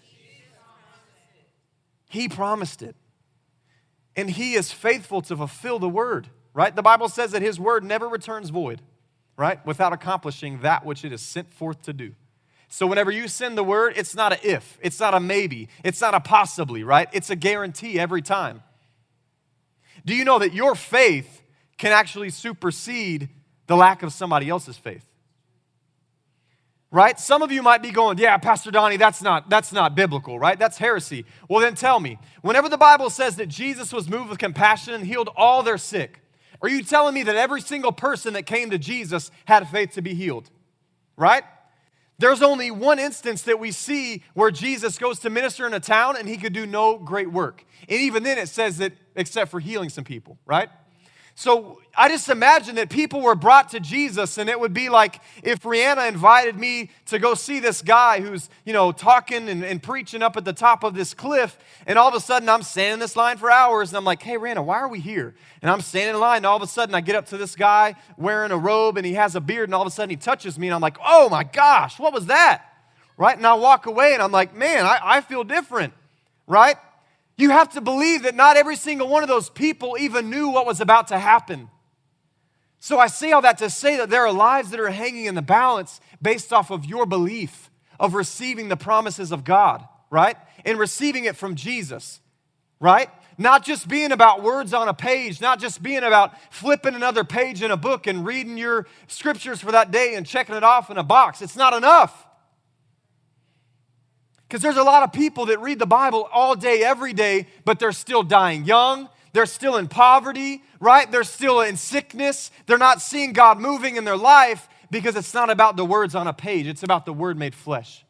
He promised it. And he is faithful to fulfill the word, right? The Bible says that his word never returns void, right? Without accomplishing that which it is sent forth to do. So whenever you send the word, it's not a if, it's not a maybe, it's not a possibly, right? It's a guarantee every time. Do you know that your faith can actually supersede the lack of somebody else's faith? Right? Some of you might be going, yeah, Pastor Donnie, that's not, that's not biblical, right? That's heresy. Well, then tell me, whenever the Bible says that Jesus was moved with compassion and healed all their sick, are you telling me that every single person that came to Jesus had faith to be healed? Right? There's only one instance that we see where Jesus goes to minister in a town and he could do no great work. And even then it says that except for healing some people, right? So I just imagine that people were brought to Jesus, and it would be like if Rihanna invited me to go see this guy who's, you know, talking and, and preaching up at the top of this cliff, and all of a sudden I'm standing in this line for hours, and I'm like, hey, Rihanna, why are we here? And I'm standing in line, and all of a sudden I get up to this guy wearing a robe, and he has a beard, and all of a sudden he touches me, and I'm like, oh my gosh, what was that? Right? And I walk away, and I'm like, man, I, I feel different, right? You have to believe that not every single one of those people even knew what was about to happen. So I say all that to say that there are lives that are hanging in the balance based off of your belief of receiving the promises of God, right? And receiving it from Jesus, right? Not just being about words on a page, not just being about flipping another page in a book and reading your scriptures for that day and checking it off in a box. It's not enough. Because there's a lot of people that read the Bible all day, every day, but they're still dying young. They're still in poverty, right? They're still in sickness. They're not seeing God moving in their life because it's not about the words on a page. It's about the Word made flesh.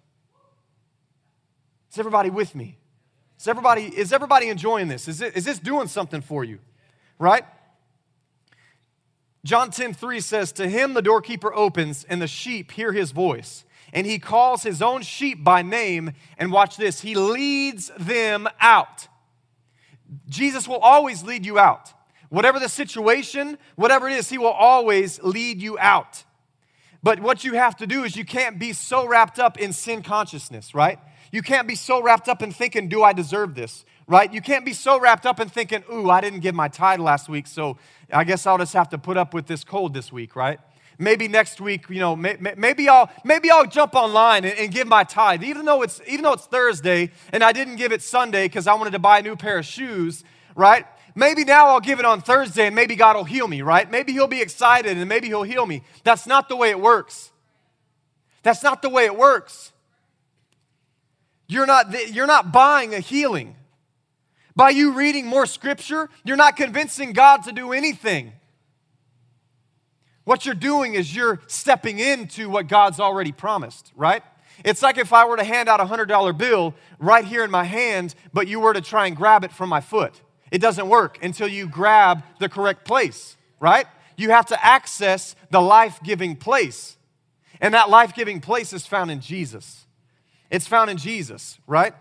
Is everybody with me? Is everybody, is everybody enjoying this? Is, it, is this doing something for you, right? John ten three says, to him the doorkeeper opens and the sheep hear his voice. And he calls his own sheep by name, and watch this, he leads them out. Jesus will always lead you out. Whatever the situation, whatever it is, he will always lead you out. But what you have to do is you can't be so wrapped up in sin consciousness, right? You can't be so wrapped up in thinking, do I deserve this, right? You can't be so wrapped up in thinking, ooh, I didn't give my tithe last week, so I guess I'll just have to put up with this cold this week, right? Maybe next week, you know, may, maybe I'll maybe I'll jump online and, and give my tithe, even though it's even though it's Thursday and I didn't give it Sunday because I wanted to buy a new pair of shoes, right? Maybe now I'll give it on Thursday and maybe God will heal me, right? Maybe he'll be excited and maybe he'll heal me. That's not the way it works. That's not the way it works. You're not, you're not buying a healing. By you reading more scripture, you're not convincing God to do anything. What you're doing is you're stepping into what God's already promised, right? It's like if I were to hand out a one hundred dollar bill right here in my hand, but you were to try and grab it from my foot. It doesn't work until you grab the correct place, right? You have to access the life-giving place. And that life-giving place is found in Jesus. It's found in Jesus, right?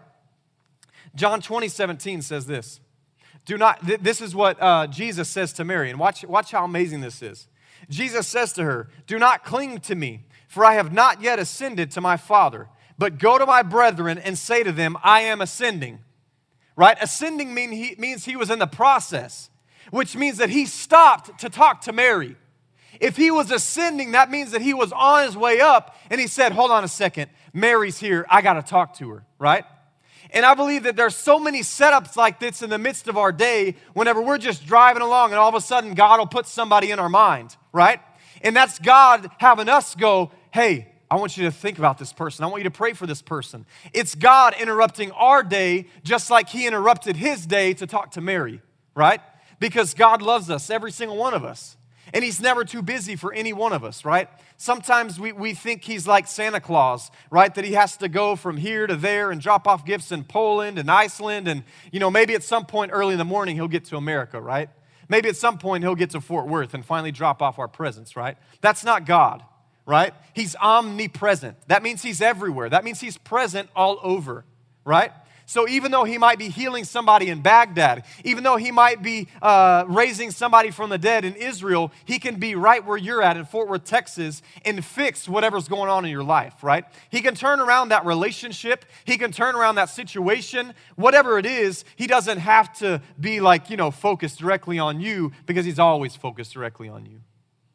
John twenty, seventeen says this. Do not, th- this is what uh, Jesus says to Mary. And watch, watch how amazing this is. Jesus says to her, do not cling to me, for I have not yet ascended to my Father. But go to my brethren and say to them, I am ascending. Right? Ascending mean he, means he was in the process, which means that he stopped to talk to Mary. If he was ascending, that means that he was on his way up, and he said, hold on a second, Mary's here, I got to talk to her, right? And I believe that there's so many setups like this in the midst of our day whenever we're just driving along and all of a sudden God will put somebody in our mind, right? And that's God having us go, hey, I want you to think about this person. I want you to pray for this person. It's God interrupting our day just like he interrupted his day to talk to Mary, right? Because God loves us, every single one of us. And he's never too busy for any one of us, right? Sometimes we, we think he's like Santa Claus, right? That he has to go from here to there and drop off gifts in Poland and Iceland. And, you know, maybe at some point early in the morning he'll get to America, right? Maybe at some point he'll get to Fort Worth and finally drop off our presents, right? That's not God, right? He's omnipresent. That means he's everywhere. That means he's present all over, right? So even though he might be healing somebody in Baghdad, even though he might be uh, raising somebody from the dead in Israel, he can be right where you're at in Fort Worth, Texas, and fix whatever's going on in your life, right? He can turn around that relationship. He can turn around that situation. Whatever it is, he doesn't have to be like, you know, focused directly on you because he's always focused directly on you.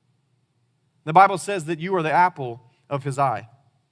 The Bible says that you are the apple of his eye.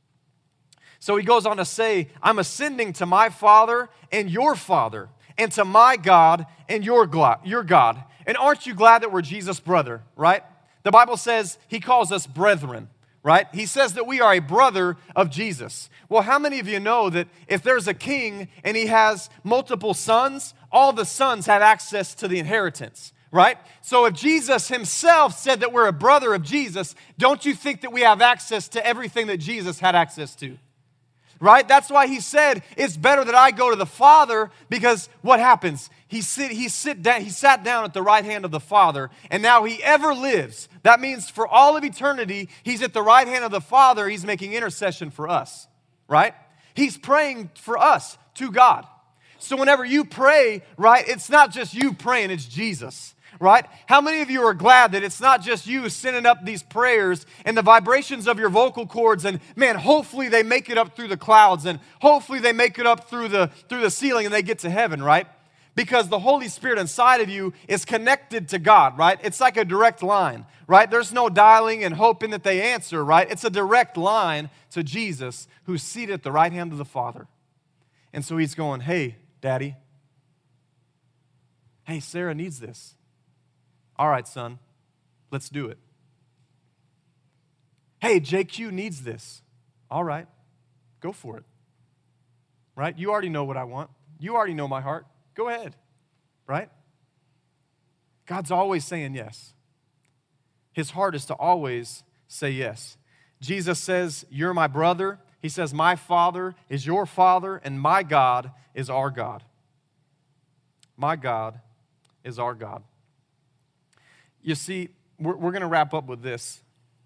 So he goes on to say, I'm ascending to my Father and your Father, and to my God and your God. And aren't you glad that we're Jesus' brother, right? The Bible says he calls us brethren, right? He says that we are a brother of Jesus. Well, how many of you know that if there's a king and he has multiple sons, all the sons have access to the inheritance, right? So if Jesus himself said that we're a brother of Jesus, don't you think that we have access to everything that Jesus had access to? Right? That's why he said, it's better that I go to the Father, because what happens? He sit, he sit down, he sat down at the right hand of the Father, and now he ever lives. That means for all of eternity, he's at the right hand of the Father, he's making intercession for us, right? He's praying for us to God. So whenever you pray, right, it's not just you praying, it's Jesus. Right? How many of you are glad that it's not just you sending up these prayers and the vibrations of your vocal cords, and man, hopefully they make it up through the clouds, and hopefully they make it up through the through the ceiling and they get to heaven, right? Because the Holy Spirit inside of you is connected to God, right? It's like a direct line, right? There's no dialing and hoping that they answer, right? It's a direct line to Jesus, who's seated at the right hand of the Father. And so he's going, hey, Daddy, hey, Sarah needs this. All right, son, let's do it. Hey, J Q needs this. All right, go for it. Right? You already know what I want. You already know my heart. Go ahead. Right? God's always saying yes. His heart is to always say yes. Jesus says, you're my brother. He says, my Father is your Father, and my God is our God. My God is our God. You see, we're, we're going to wrap up with this.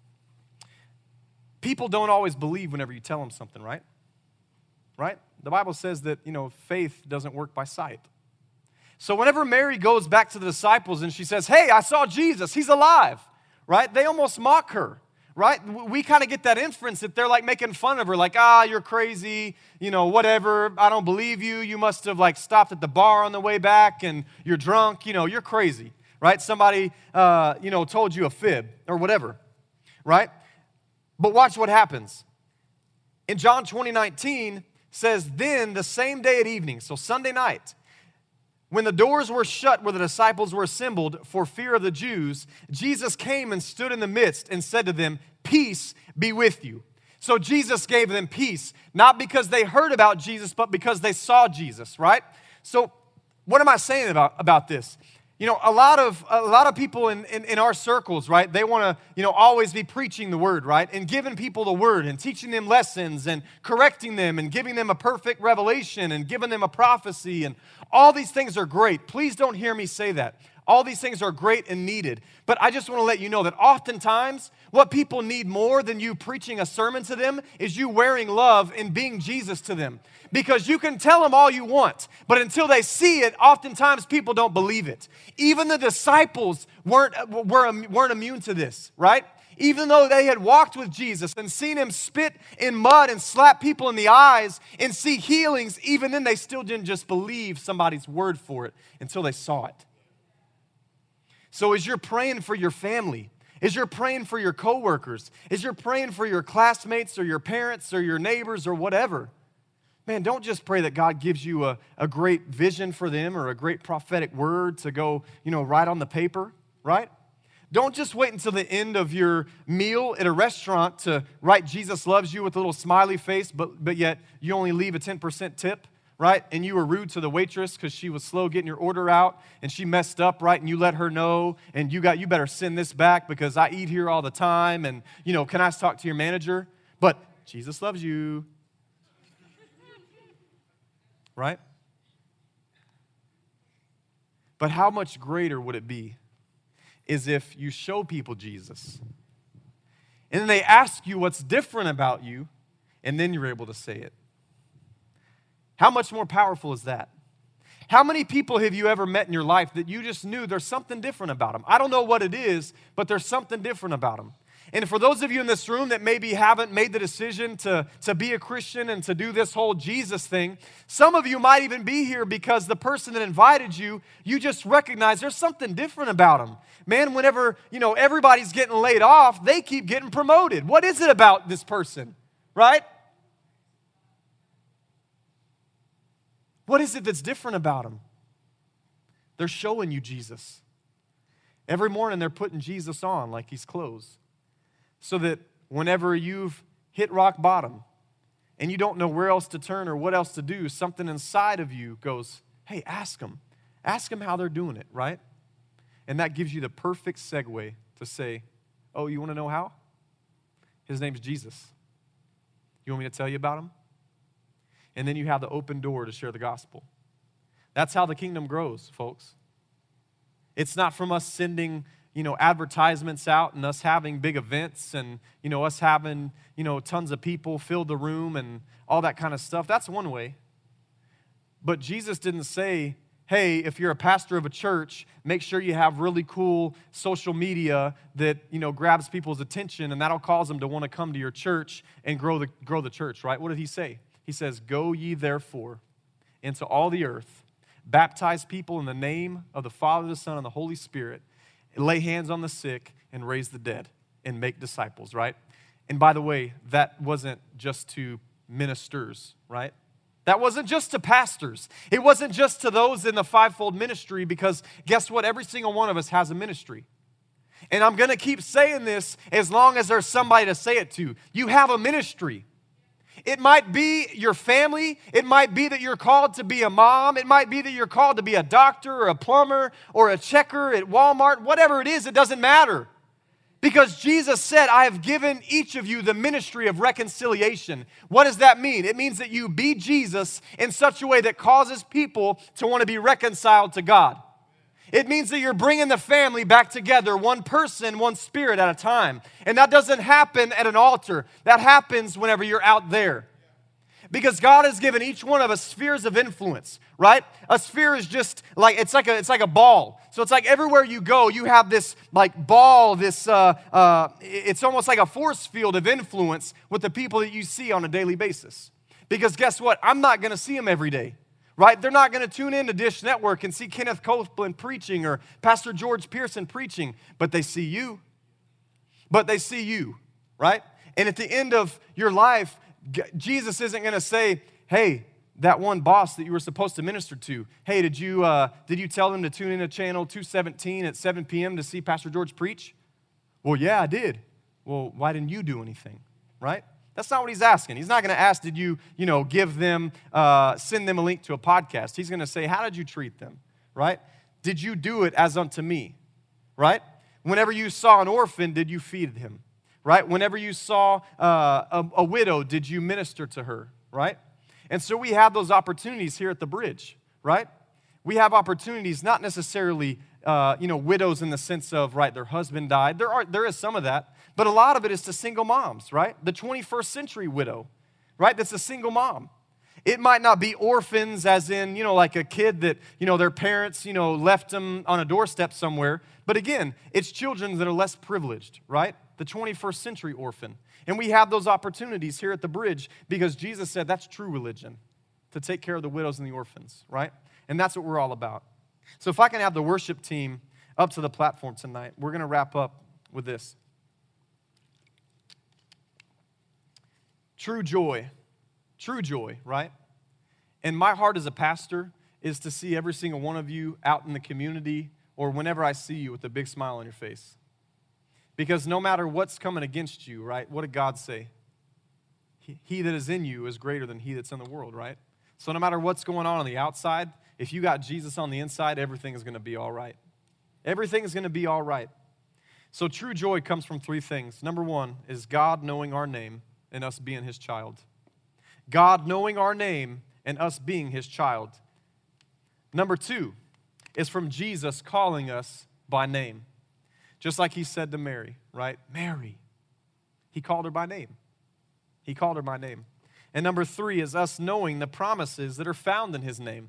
People don't always believe whenever you tell them something, right? Right? The Bible says that, you know, faith doesn't work by sight. So whenever Mary goes back to the disciples and she says, hey, I saw Jesus, he's alive, right? They almost mock her, right? We kind of get that inference that they're like making fun of her, like, ah, you're crazy, you know, whatever, I don't believe you. You must have like stopped at the bar on the way back and you're drunk, you know, you're crazy, right? Somebody, uh, you know, told you a fib or whatever, right? But watch what happens. In John twenty nineteen says, then the same day at evening, so Sunday night, when the doors were shut where the disciples were assembled for fear of the Jews, Jesus came and stood in the midst and said to them, peace be with you. So Jesus gave them peace, not because they heard about Jesus, but because they saw Jesus, right? So what am I saying about, about this? You know, a lot of a lot of people in, in, in our circles, right, they want to, you know, always be preaching the word, right, and giving people the word and teaching them lessons and correcting them and giving them a perfect revelation and giving them a prophecy, and all these things are great. Please don't hear me say that. All these things are great and needed. But I just want to let you know that oftentimes what people need more than you preaching a sermon to them is you wearing love and being Jesus to them. Because you can tell them all you want, but until they see it, oftentimes people don't believe it. Even the disciples weren't, weren't, weren't immune to this, right? Even though they had walked with Jesus and seen him spit in mud and slap people in the eyes and see healings, even then they still didn't just believe somebody's word for it until they saw it. So as you're praying for your family, as you're praying for your coworkers, as you're praying for your classmates or your parents or your neighbors or whatever, man, don't just pray that God gives you a, a great vision for them or a great prophetic word to go, you know, write on the paper, right? Don't just wait until the end of your meal at a restaurant to write Jesus loves you with a little smiley face, but, but yet you only leave a ten percent tip, right? And you were rude to the waitress because she was slow getting your order out and she messed up, right? And you let her know and you got, you better send this back because I eat here all the time and, you know, can I talk to your manager? But Jesus loves you. Right? But how much greater would it be is if you show people Jesus and then they ask you what's different about you and then you're able to say it. How much more powerful is that? How many people have you ever met in your life that you just knew there's something different about them? I don't know what it is, but there's something different about them. And for those of you in this room that maybe haven't made the decision to, to be a Christian and to do this whole Jesus thing, some of you might even be here because the person that invited you, you just recognize there's something different about them. Man, whenever, you know, everybody's getting laid off, they keep getting promoted. What is it about this person, right? What is it that's different about them? They're showing you Jesus. Every morning they're putting Jesus on like he's clothes. So that whenever you've hit rock bottom and you don't know where else to turn or what else to do, something inside of you goes, hey, ask them. Ask them how they're doing it, right? And that gives you the perfect segue to say, oh, you want to know how? His name's Jesus. You want me to tell you about him? And then you have the open door to share the gospel. That's how the kingdom grows, folks. It's not from us sending, you know, advertisements out and us having big events and, you know, us having, you know, tons of people fill the room and all that kind of stuff. That's one way. But Jesus didn't say, hey, if you're a pastor of a church, make sure you have really cool social media that, you know, grabs people's attention and that'll cause them to want to come to your church and grow the, grow the church, right? What did he say? He says, go ye therefore into all the earth, baptize people in the name of the Father, the Son, and the Holy Spirit, lay hands on the sick, and raise the dead, and make disciples, right? And by the way, that wasn't just to ministers, right? That wasn't just to pastors. It wasn't just to those in the fivefold ministry, because guess what? Every single one of us has a ministry. And I'm going to keep saying this as long as there's somebody to say it to. You have a ministry. It might be your family. It might be that you're called to be a mom. It might be that you're called to be a doctor or a plumber or a checker at Walmart. Whatever it is, it doesn't matter. Because Jesus said, I have given each of you the ministry of reconciliation. What does that mean? It means that you be Jesus in such a way that causes people to want to be reconciled to God. It means that you're bringing the family back together, one person, one spirit at a time. And that doesn't happen at an altar. That happens whenever you're out there. Because God has given each one of us spheres of influence, right? A sphere is just like, it's like a, it's like a ball. So it's like everywhere you go, you have this like ball, this, uh, uh, it's almost like a force field of influence with the people that you see on a daily basis. Because guess what? I'm not going to see them every day, right? They're not going to tune in to Dish Network and see Kenneth Copeland preaching or Pastor George Pearson preaching, but they see you. But they see you, right? And at the end of your life, Jesus isn't going to say, hey, that one boss that you were supposed to minister to, hey, did you uh, did you tell them to tune in to channel two seventeen at seven p.m. to see Pastor George preach? Well, yeah, I did. Well, why didn't you do anything, right? That's not what he's asking. He's not going to ask, did you, you know, give them, uh, send them a link to a podcast. He's going to say, how did you treat them, right? Did you do it as unto me, right? Whenever you saw an orphan, did you feed him? Right? Whenever you saw uh, a, a widow, did you minister to her, right? And so we have those opportunities here at the Bridge, right? We have opportunities, not necessarily, uh, you know, widows in the sense of, right, their husband died. There are, there is some of that, but a lot of it is to single moms, right? The twenty-first century widow, right? That's a single mom. It might not be orphans as in, you know, like a kid that, you know, their parents, you know, left them on a doorstep somewhere. But again, it's children that are less privileged, right? The twenty-first century orphan. And we have those opportunities here at the Bridge because Jesus said that's true religion, to take care of the widows and the orphans, right? And that's what we're all about. So if I can have the worship team up to the platform tonight, we're going to wrap up with this. True joy. True joy, right? And my heart as a pastor is to see every single one of you out in the community or whenever I see you with a big smile on your face. Because no matter what's coming against you, right, what did God say? He, he that is in you is greater than he that's in the world, right? So no matter what's going on on the outside, if you got Jesus on the inside, everything is going to be all right. Everything is going to be all right. So true joy comes from three things. Number one is God knowing our name and us being his child. God knowing our name and us being his child. Number two is from Jesus calling us by name. Just like he said to Mary, right? Mary. He called her by name. He called her by name. And number three is us knowing the promises that are found in his name.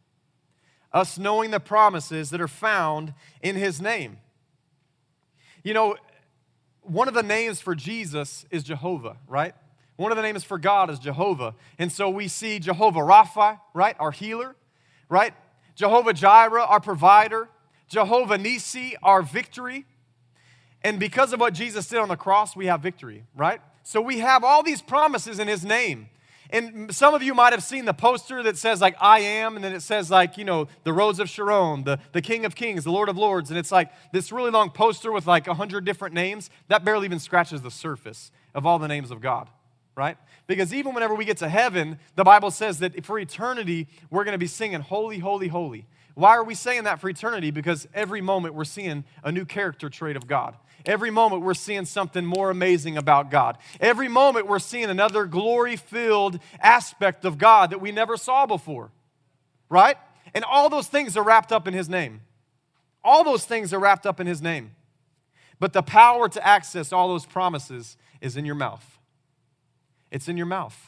Us knowing the promises that are found in his name. You know, one of the names for Jesus is Jehovah, right? One of the names for God is Jehovah. And so we see Jehovah Rapha, right? Our healer, right? Jehovah Jireh, our provider. Jehovah Nisi, our victory. And because of what Jesus did on the cross, we have victory, right? So we have all these promises in his name. And some of you might have seen the poster that says like, I am, and then it says like, you know, the Rose of Sharon, the, the King of Kings, the Lord of Lords. And it's like this really long poster with like a hundred different names. That barely even scratches the surface of all the names of God, right? Because even whenever we get to heaven, the Bible says that for eternity, we're going to be singing holy, holy, holy. Why are we saying that for eternity? Because every moment we're seeing a new character trait of God. Every moment we're seeing something more amazing about God. Every moment we're seeing another glory-filled aspect of God that we never saw before, right? And all those things are wrapped up in his name. All those things are wrapped up in his name. But the power to access all those promises is in your mouth. It's in your mouth.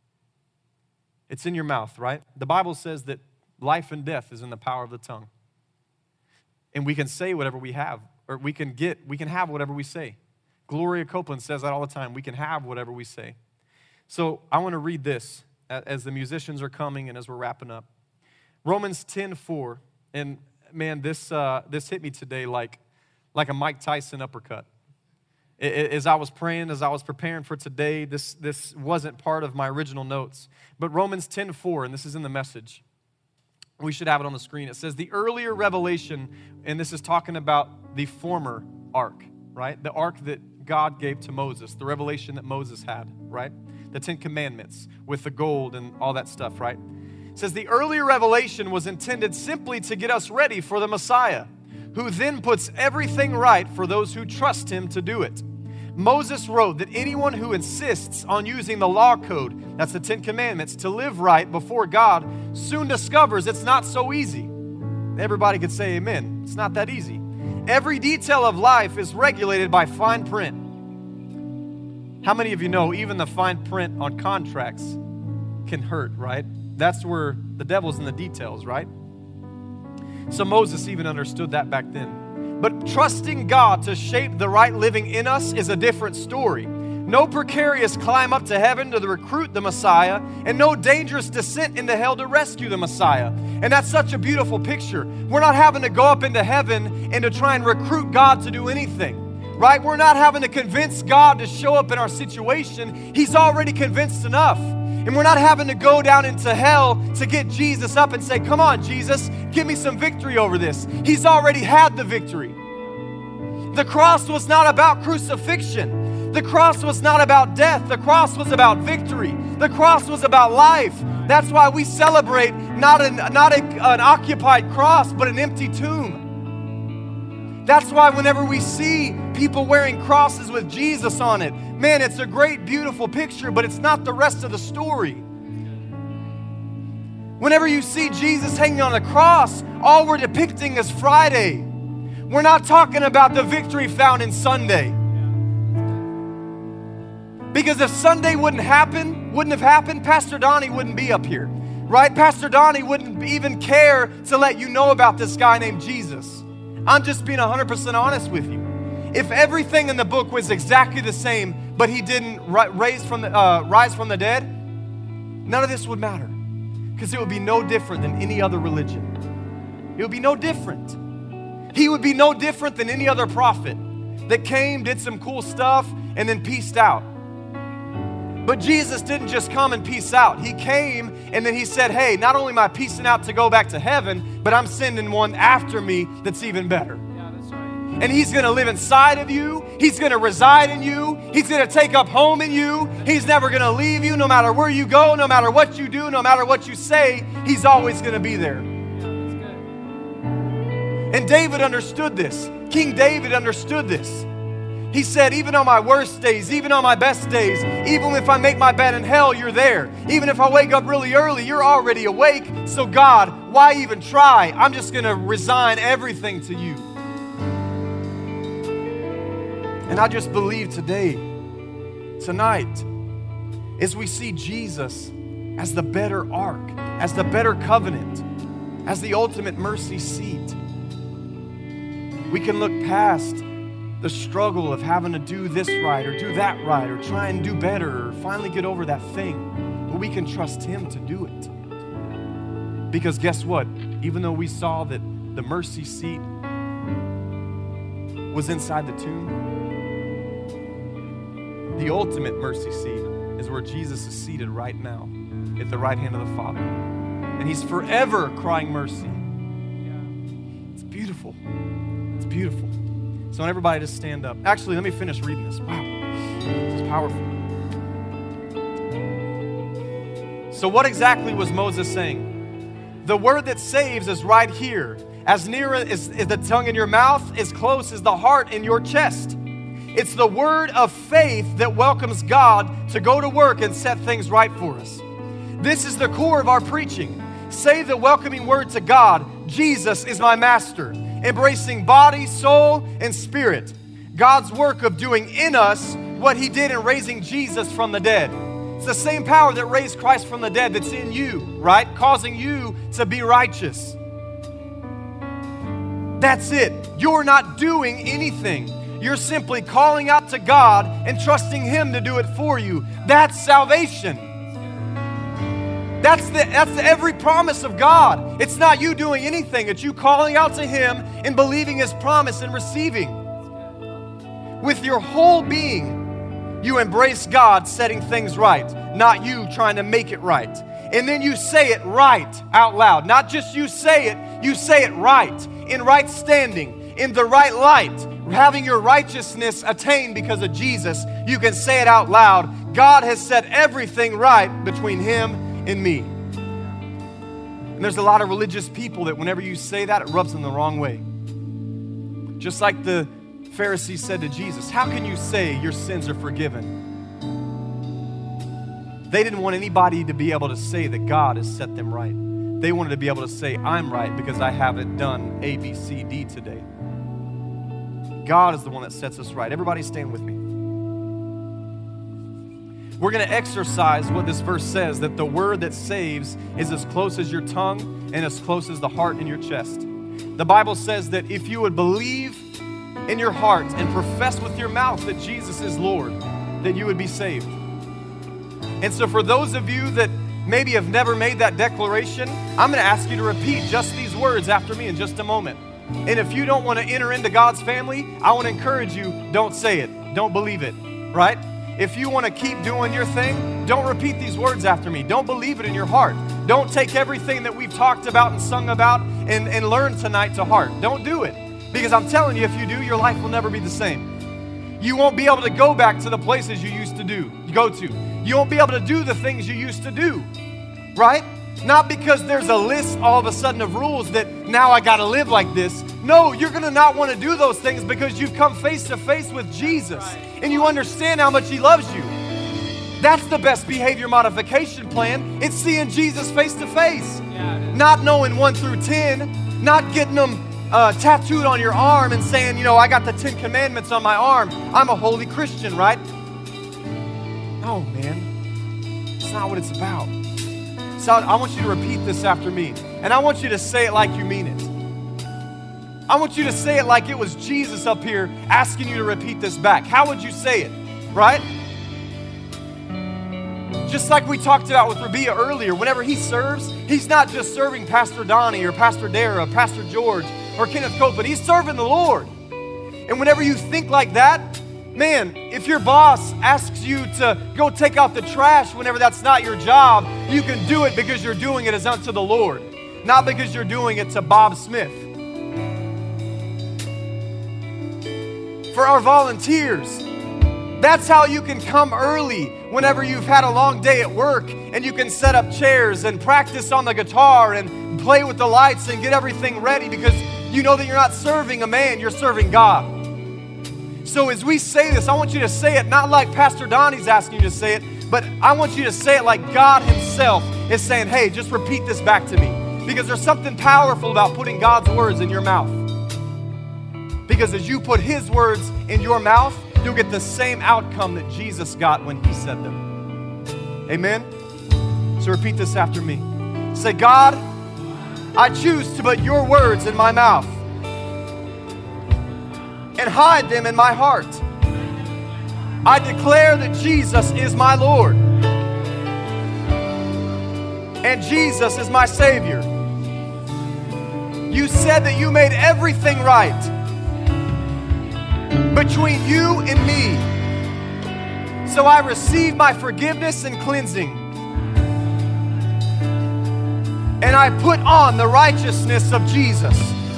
It's in your mouth, right? The Bible says that life and death is in the power of the tongue. And we can say whatever we have, or we can get, we can have whatever we say. Gloria Copeland says that all the time. We can have whatever we say. So I want to read this as the musicians are coming and as we're wrapping up. Romans ten four. And man, this uh, this hit me today like, like a Mike Tyson uppercut. As I was praying, as I was preparing for today, this, this wasn't part of my original notes. But Romans ten four, and this is in the Message. We should have it on the screen. It says, the earlier revelation, and this is talking about the former ark, right? The ark that God gave to Moses, the revelation that Moses had, right? The Ten Commandments with the gold and all that stuff, right? It says, the earlier revelation was intended simply to get us ready for the Messiah, who then puts everything right for those who trust him to do it. Moses wrote that anyone who insists on using the law code, that's the Ten Commandments, to live right before God soon discovers it's not so easy. Everybody could say amen. It's not that easy. Every detail of life is regulated by fine print. How many of you know even the fine print on contracts can hurt, right? That's where the devil's in the details, right? So Moses even understood that back then. But trusting God to shape the right living in us is a different story. No precarious climb up to heaven to recruit the Messiah, and no dangerous descent into hell to rescue the Messiah. And that's such a beautiful picture. We're not having to go up into heaven and to try and recruit God to do anything, right? We're not having to convince God to show up in our situation. He's already convinced enough. And we're not having to go down into hell to get Jesus up and say, come on, Jesus, give me some victory over this. He's already had the victory. The cross was not about crucifixion. The cross was not about death. The cross was about victory. The cross was about life. That's why we celebrate not an, not a, an occupied cross, but an empty tomb. That's why whenever we see people wearing crosses with Jesus on it, man, it's a great, beautiful picture, but it's not the rest of the story. Whenever you see Jesus hanging on a cross, all we're depicting is Friday. We're not talking about the victory found in Sunday. Because if Sunday wouldn't happen, wouldn't have happened, Pastor Donnie wouldn't be up here, right? Pastor Donnie wouldn't even care to let you know about this guy named Jesus. I'm just being one hundred percent honest with you. If everything in the book was exactly the same, but he didn't raise from the, uh, rise from the dead, none of this would matter. Because it would be no different than any other religion. It would be no different. He would be no different than any other prophet that came, did some cool stuff, and then peaced out. But Jesus didn't just come and peace out. He came and then he said, hey, not only am I peacing out to go back to heaven, but I'm sending one after me that's even better. Yeah, that's right. And he's going to live inside of you. He's going to reside in you. He's going to take up home in you. He's never going to leave you no matter where you go, no matter what you do, no matter what you say. He's always going to be there. Yeah, that's good. And David understood this. King David understood this. He said, even on my worst days, even on my best days, even if I make my bed in hell, you're there. Even if I wake up really early, you're already awake. So God, why even try? I'm just going to resign everything to you. And I just believe today, tonight, as we see Jesus as the better ark, as the better covenant, as the ultimate mercy seat, we can look past the struggle of having to do this right or do that right or try and do better or finally get over that thing. But we can trust Him to do it. Because guess what? Even though we saw that the mercy seat was inside the tomb, the ultimate mercy seat is where Jesus is seated right now at the right hand of the Father. And He's forever crying mercy. It's beautiful. It's beautiful. So I want everybody to stand up. Actually, let me finish reading this. Wow, this is powerful. So what exactly was Moses saying? The word that saves is right here. As near as, as the tongue in your mouth, as close as the heart in your chest. It's the word of faith that welcomes God to go to work and set things right for us. This is the core of our preaching. Say the welcoming word to God, Jesus is my master. Embracing body, soul, and spirit. God's work of doing in us what He did in raising Jesus from the dead. It's the same power that raised Christ from the dead that's in you, right? Causing you to be righteous. That's it. You're not doing anything. You're simply calling out to God and trusting Him to do it for you. That's salvation. That's the, that's the every promise of God. It's not you doing anything. It's you calling out to Him and believing His promise and receiving. With your whole being, you embrace God setting things right, not you trying to make it right. And then you say it right out loud. Not just you say it, you say it right, in right standing, in the right light, having your righteousness attained because of Jesus. You can say it out loud. God has set everything right between Him in me. And there's a lot of religious people that whenever you say that, it rubs them the wrong way. Just like the Pharisees said to Jesus, how can you say your sins are forgiven? They didn't want anybody to be able to say that God has set them right. They wanted to be able to say, I'm right because I haven't done A, B, C, D today. God is the one that sets us right. Everybody stand with me. we're going to exercise what this verse says, that the word that saves is as close as your tongue and as close as the heart in your chest. The Bible says that if you would believe in your heart and profess with your mouth that Jesus is Lord, that you would be saved. And so for those of you that maybe have never made that declaration, I'm going to ask you to repeat just these words after me in just a moment. And if you don't want to enter into God's family, I want to encourage you, don't say it. Don't believe it, right? If you want to keep doing your thing, don't repeat these words after me. Don't believe it in your heart. Don't take everything that we've talked about and sung about and, and learned tonight to heart. Don't do it. Because I'm telling you, if you do, your life will never be the same. You won't be able to go back to the places you used to do, go to. You won't be able to do the things you used to do, right? Not because there's a list all of a sudden of rules that now I got to live like this. No, you're going to not want to do those things because you've come face to face with Jesus and you understand how much He loves you. That's the best behavior modification plan. It's seeing Jesus face to face. Not knowing one through ten, not getting them uh, tattooed on your arm and saying, you know, I got the Ten Commandments on my arm. I'm a holy Christian, right? No, man. It's not what it's about. So I want you to repeat this after me. And I want you to say it like you mean it. I want you to say it like it was Jesus up here asking you to repeat this back. How would you say it, right? Just like we talked about with Rabia earlier, whenever he serves, he's not just serving Pastor Donnie or Pastor Dara, Pastor George, or Kenneth Copeland. He's serving the Lord. And whenever you think like that, man, if your boss asks you to go take out the trash whenever that's not your job, you can do it because you're doing it as unto the Lord, not because you're doing it to Bob Smith. For our volunteers, that's how you can come early whenever you've had a long day at work and you can set up chairs and practice on the guitar and play with the lights and get everything ready because you know that you're not serving a man, you're serving God. So as we say this, I want you to say it not like Pastor Donnie's asking you to say it, but I want you to say it like God Himself is saying, hey, just repeat this back to me. Because there's something powerful about putting God's words in your mouth. Because as you put His words in your mouth, you'll get the same outcome that Jesus got when He said them. Amen? So repeat this after me. Say, God, I choose to put your words in my mouth and hide them in my heart. I declare that Jesus is my Lord and Jesus is my Savior. You said that you made everything right between you and me. So I receive my forgiveness and cleansing. And I put on the righteousness of Jesus.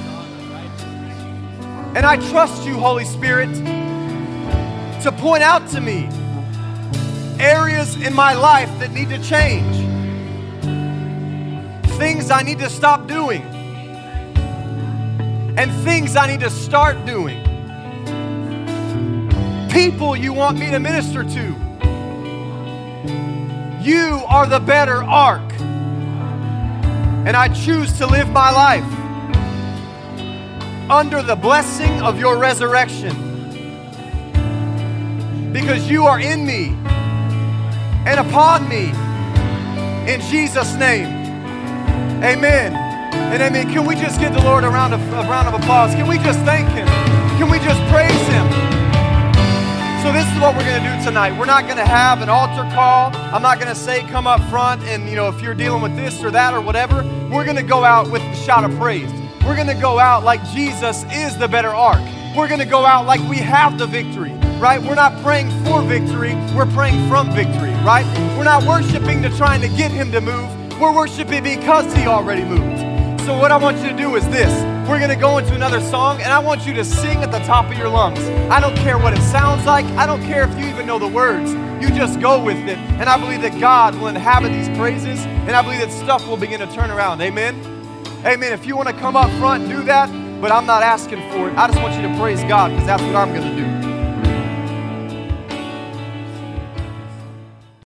And I trust you, Holy Spirit, to point out to me areas in my life that need to change. Things I need to stop doing. And things I need to start doing. People you want me to minister to. You are the better ark. And I choose to live my life under the blessing of your resurrection. Because you are in me and upon me. In Jesus' name. Amen. And amen. Can we just give the Lord a round of, a round of applause? Can we just thank Him? Can we just praise Him? So this is what we're going to do tonight. We're not going to have an altar call. I'm not going to say come up front and, you know, if you're dealing with this or that or whatever, we're going to go out with a shout of praise. We're going to go out like Jesus is the better ark. We're going to go out like we have the victory, right? We're not praying for victory. We're praying from victory, right? We're not worshiping to trying to get Him to move. We're worshiping because He already moved. So what I want you to do is this. We're going to go into another song, and I want you to sing at the top of your lungs. I don't care what it sounds like. I don't care if you even know the words. You just go with it. And I believe that God will inhabit these praises, and I believe that stuff will begin to turn around. Amen? Amen. If you want to come up front and do that, but I'm not asking for it. I just want you to praise God because that's what I'm going to do.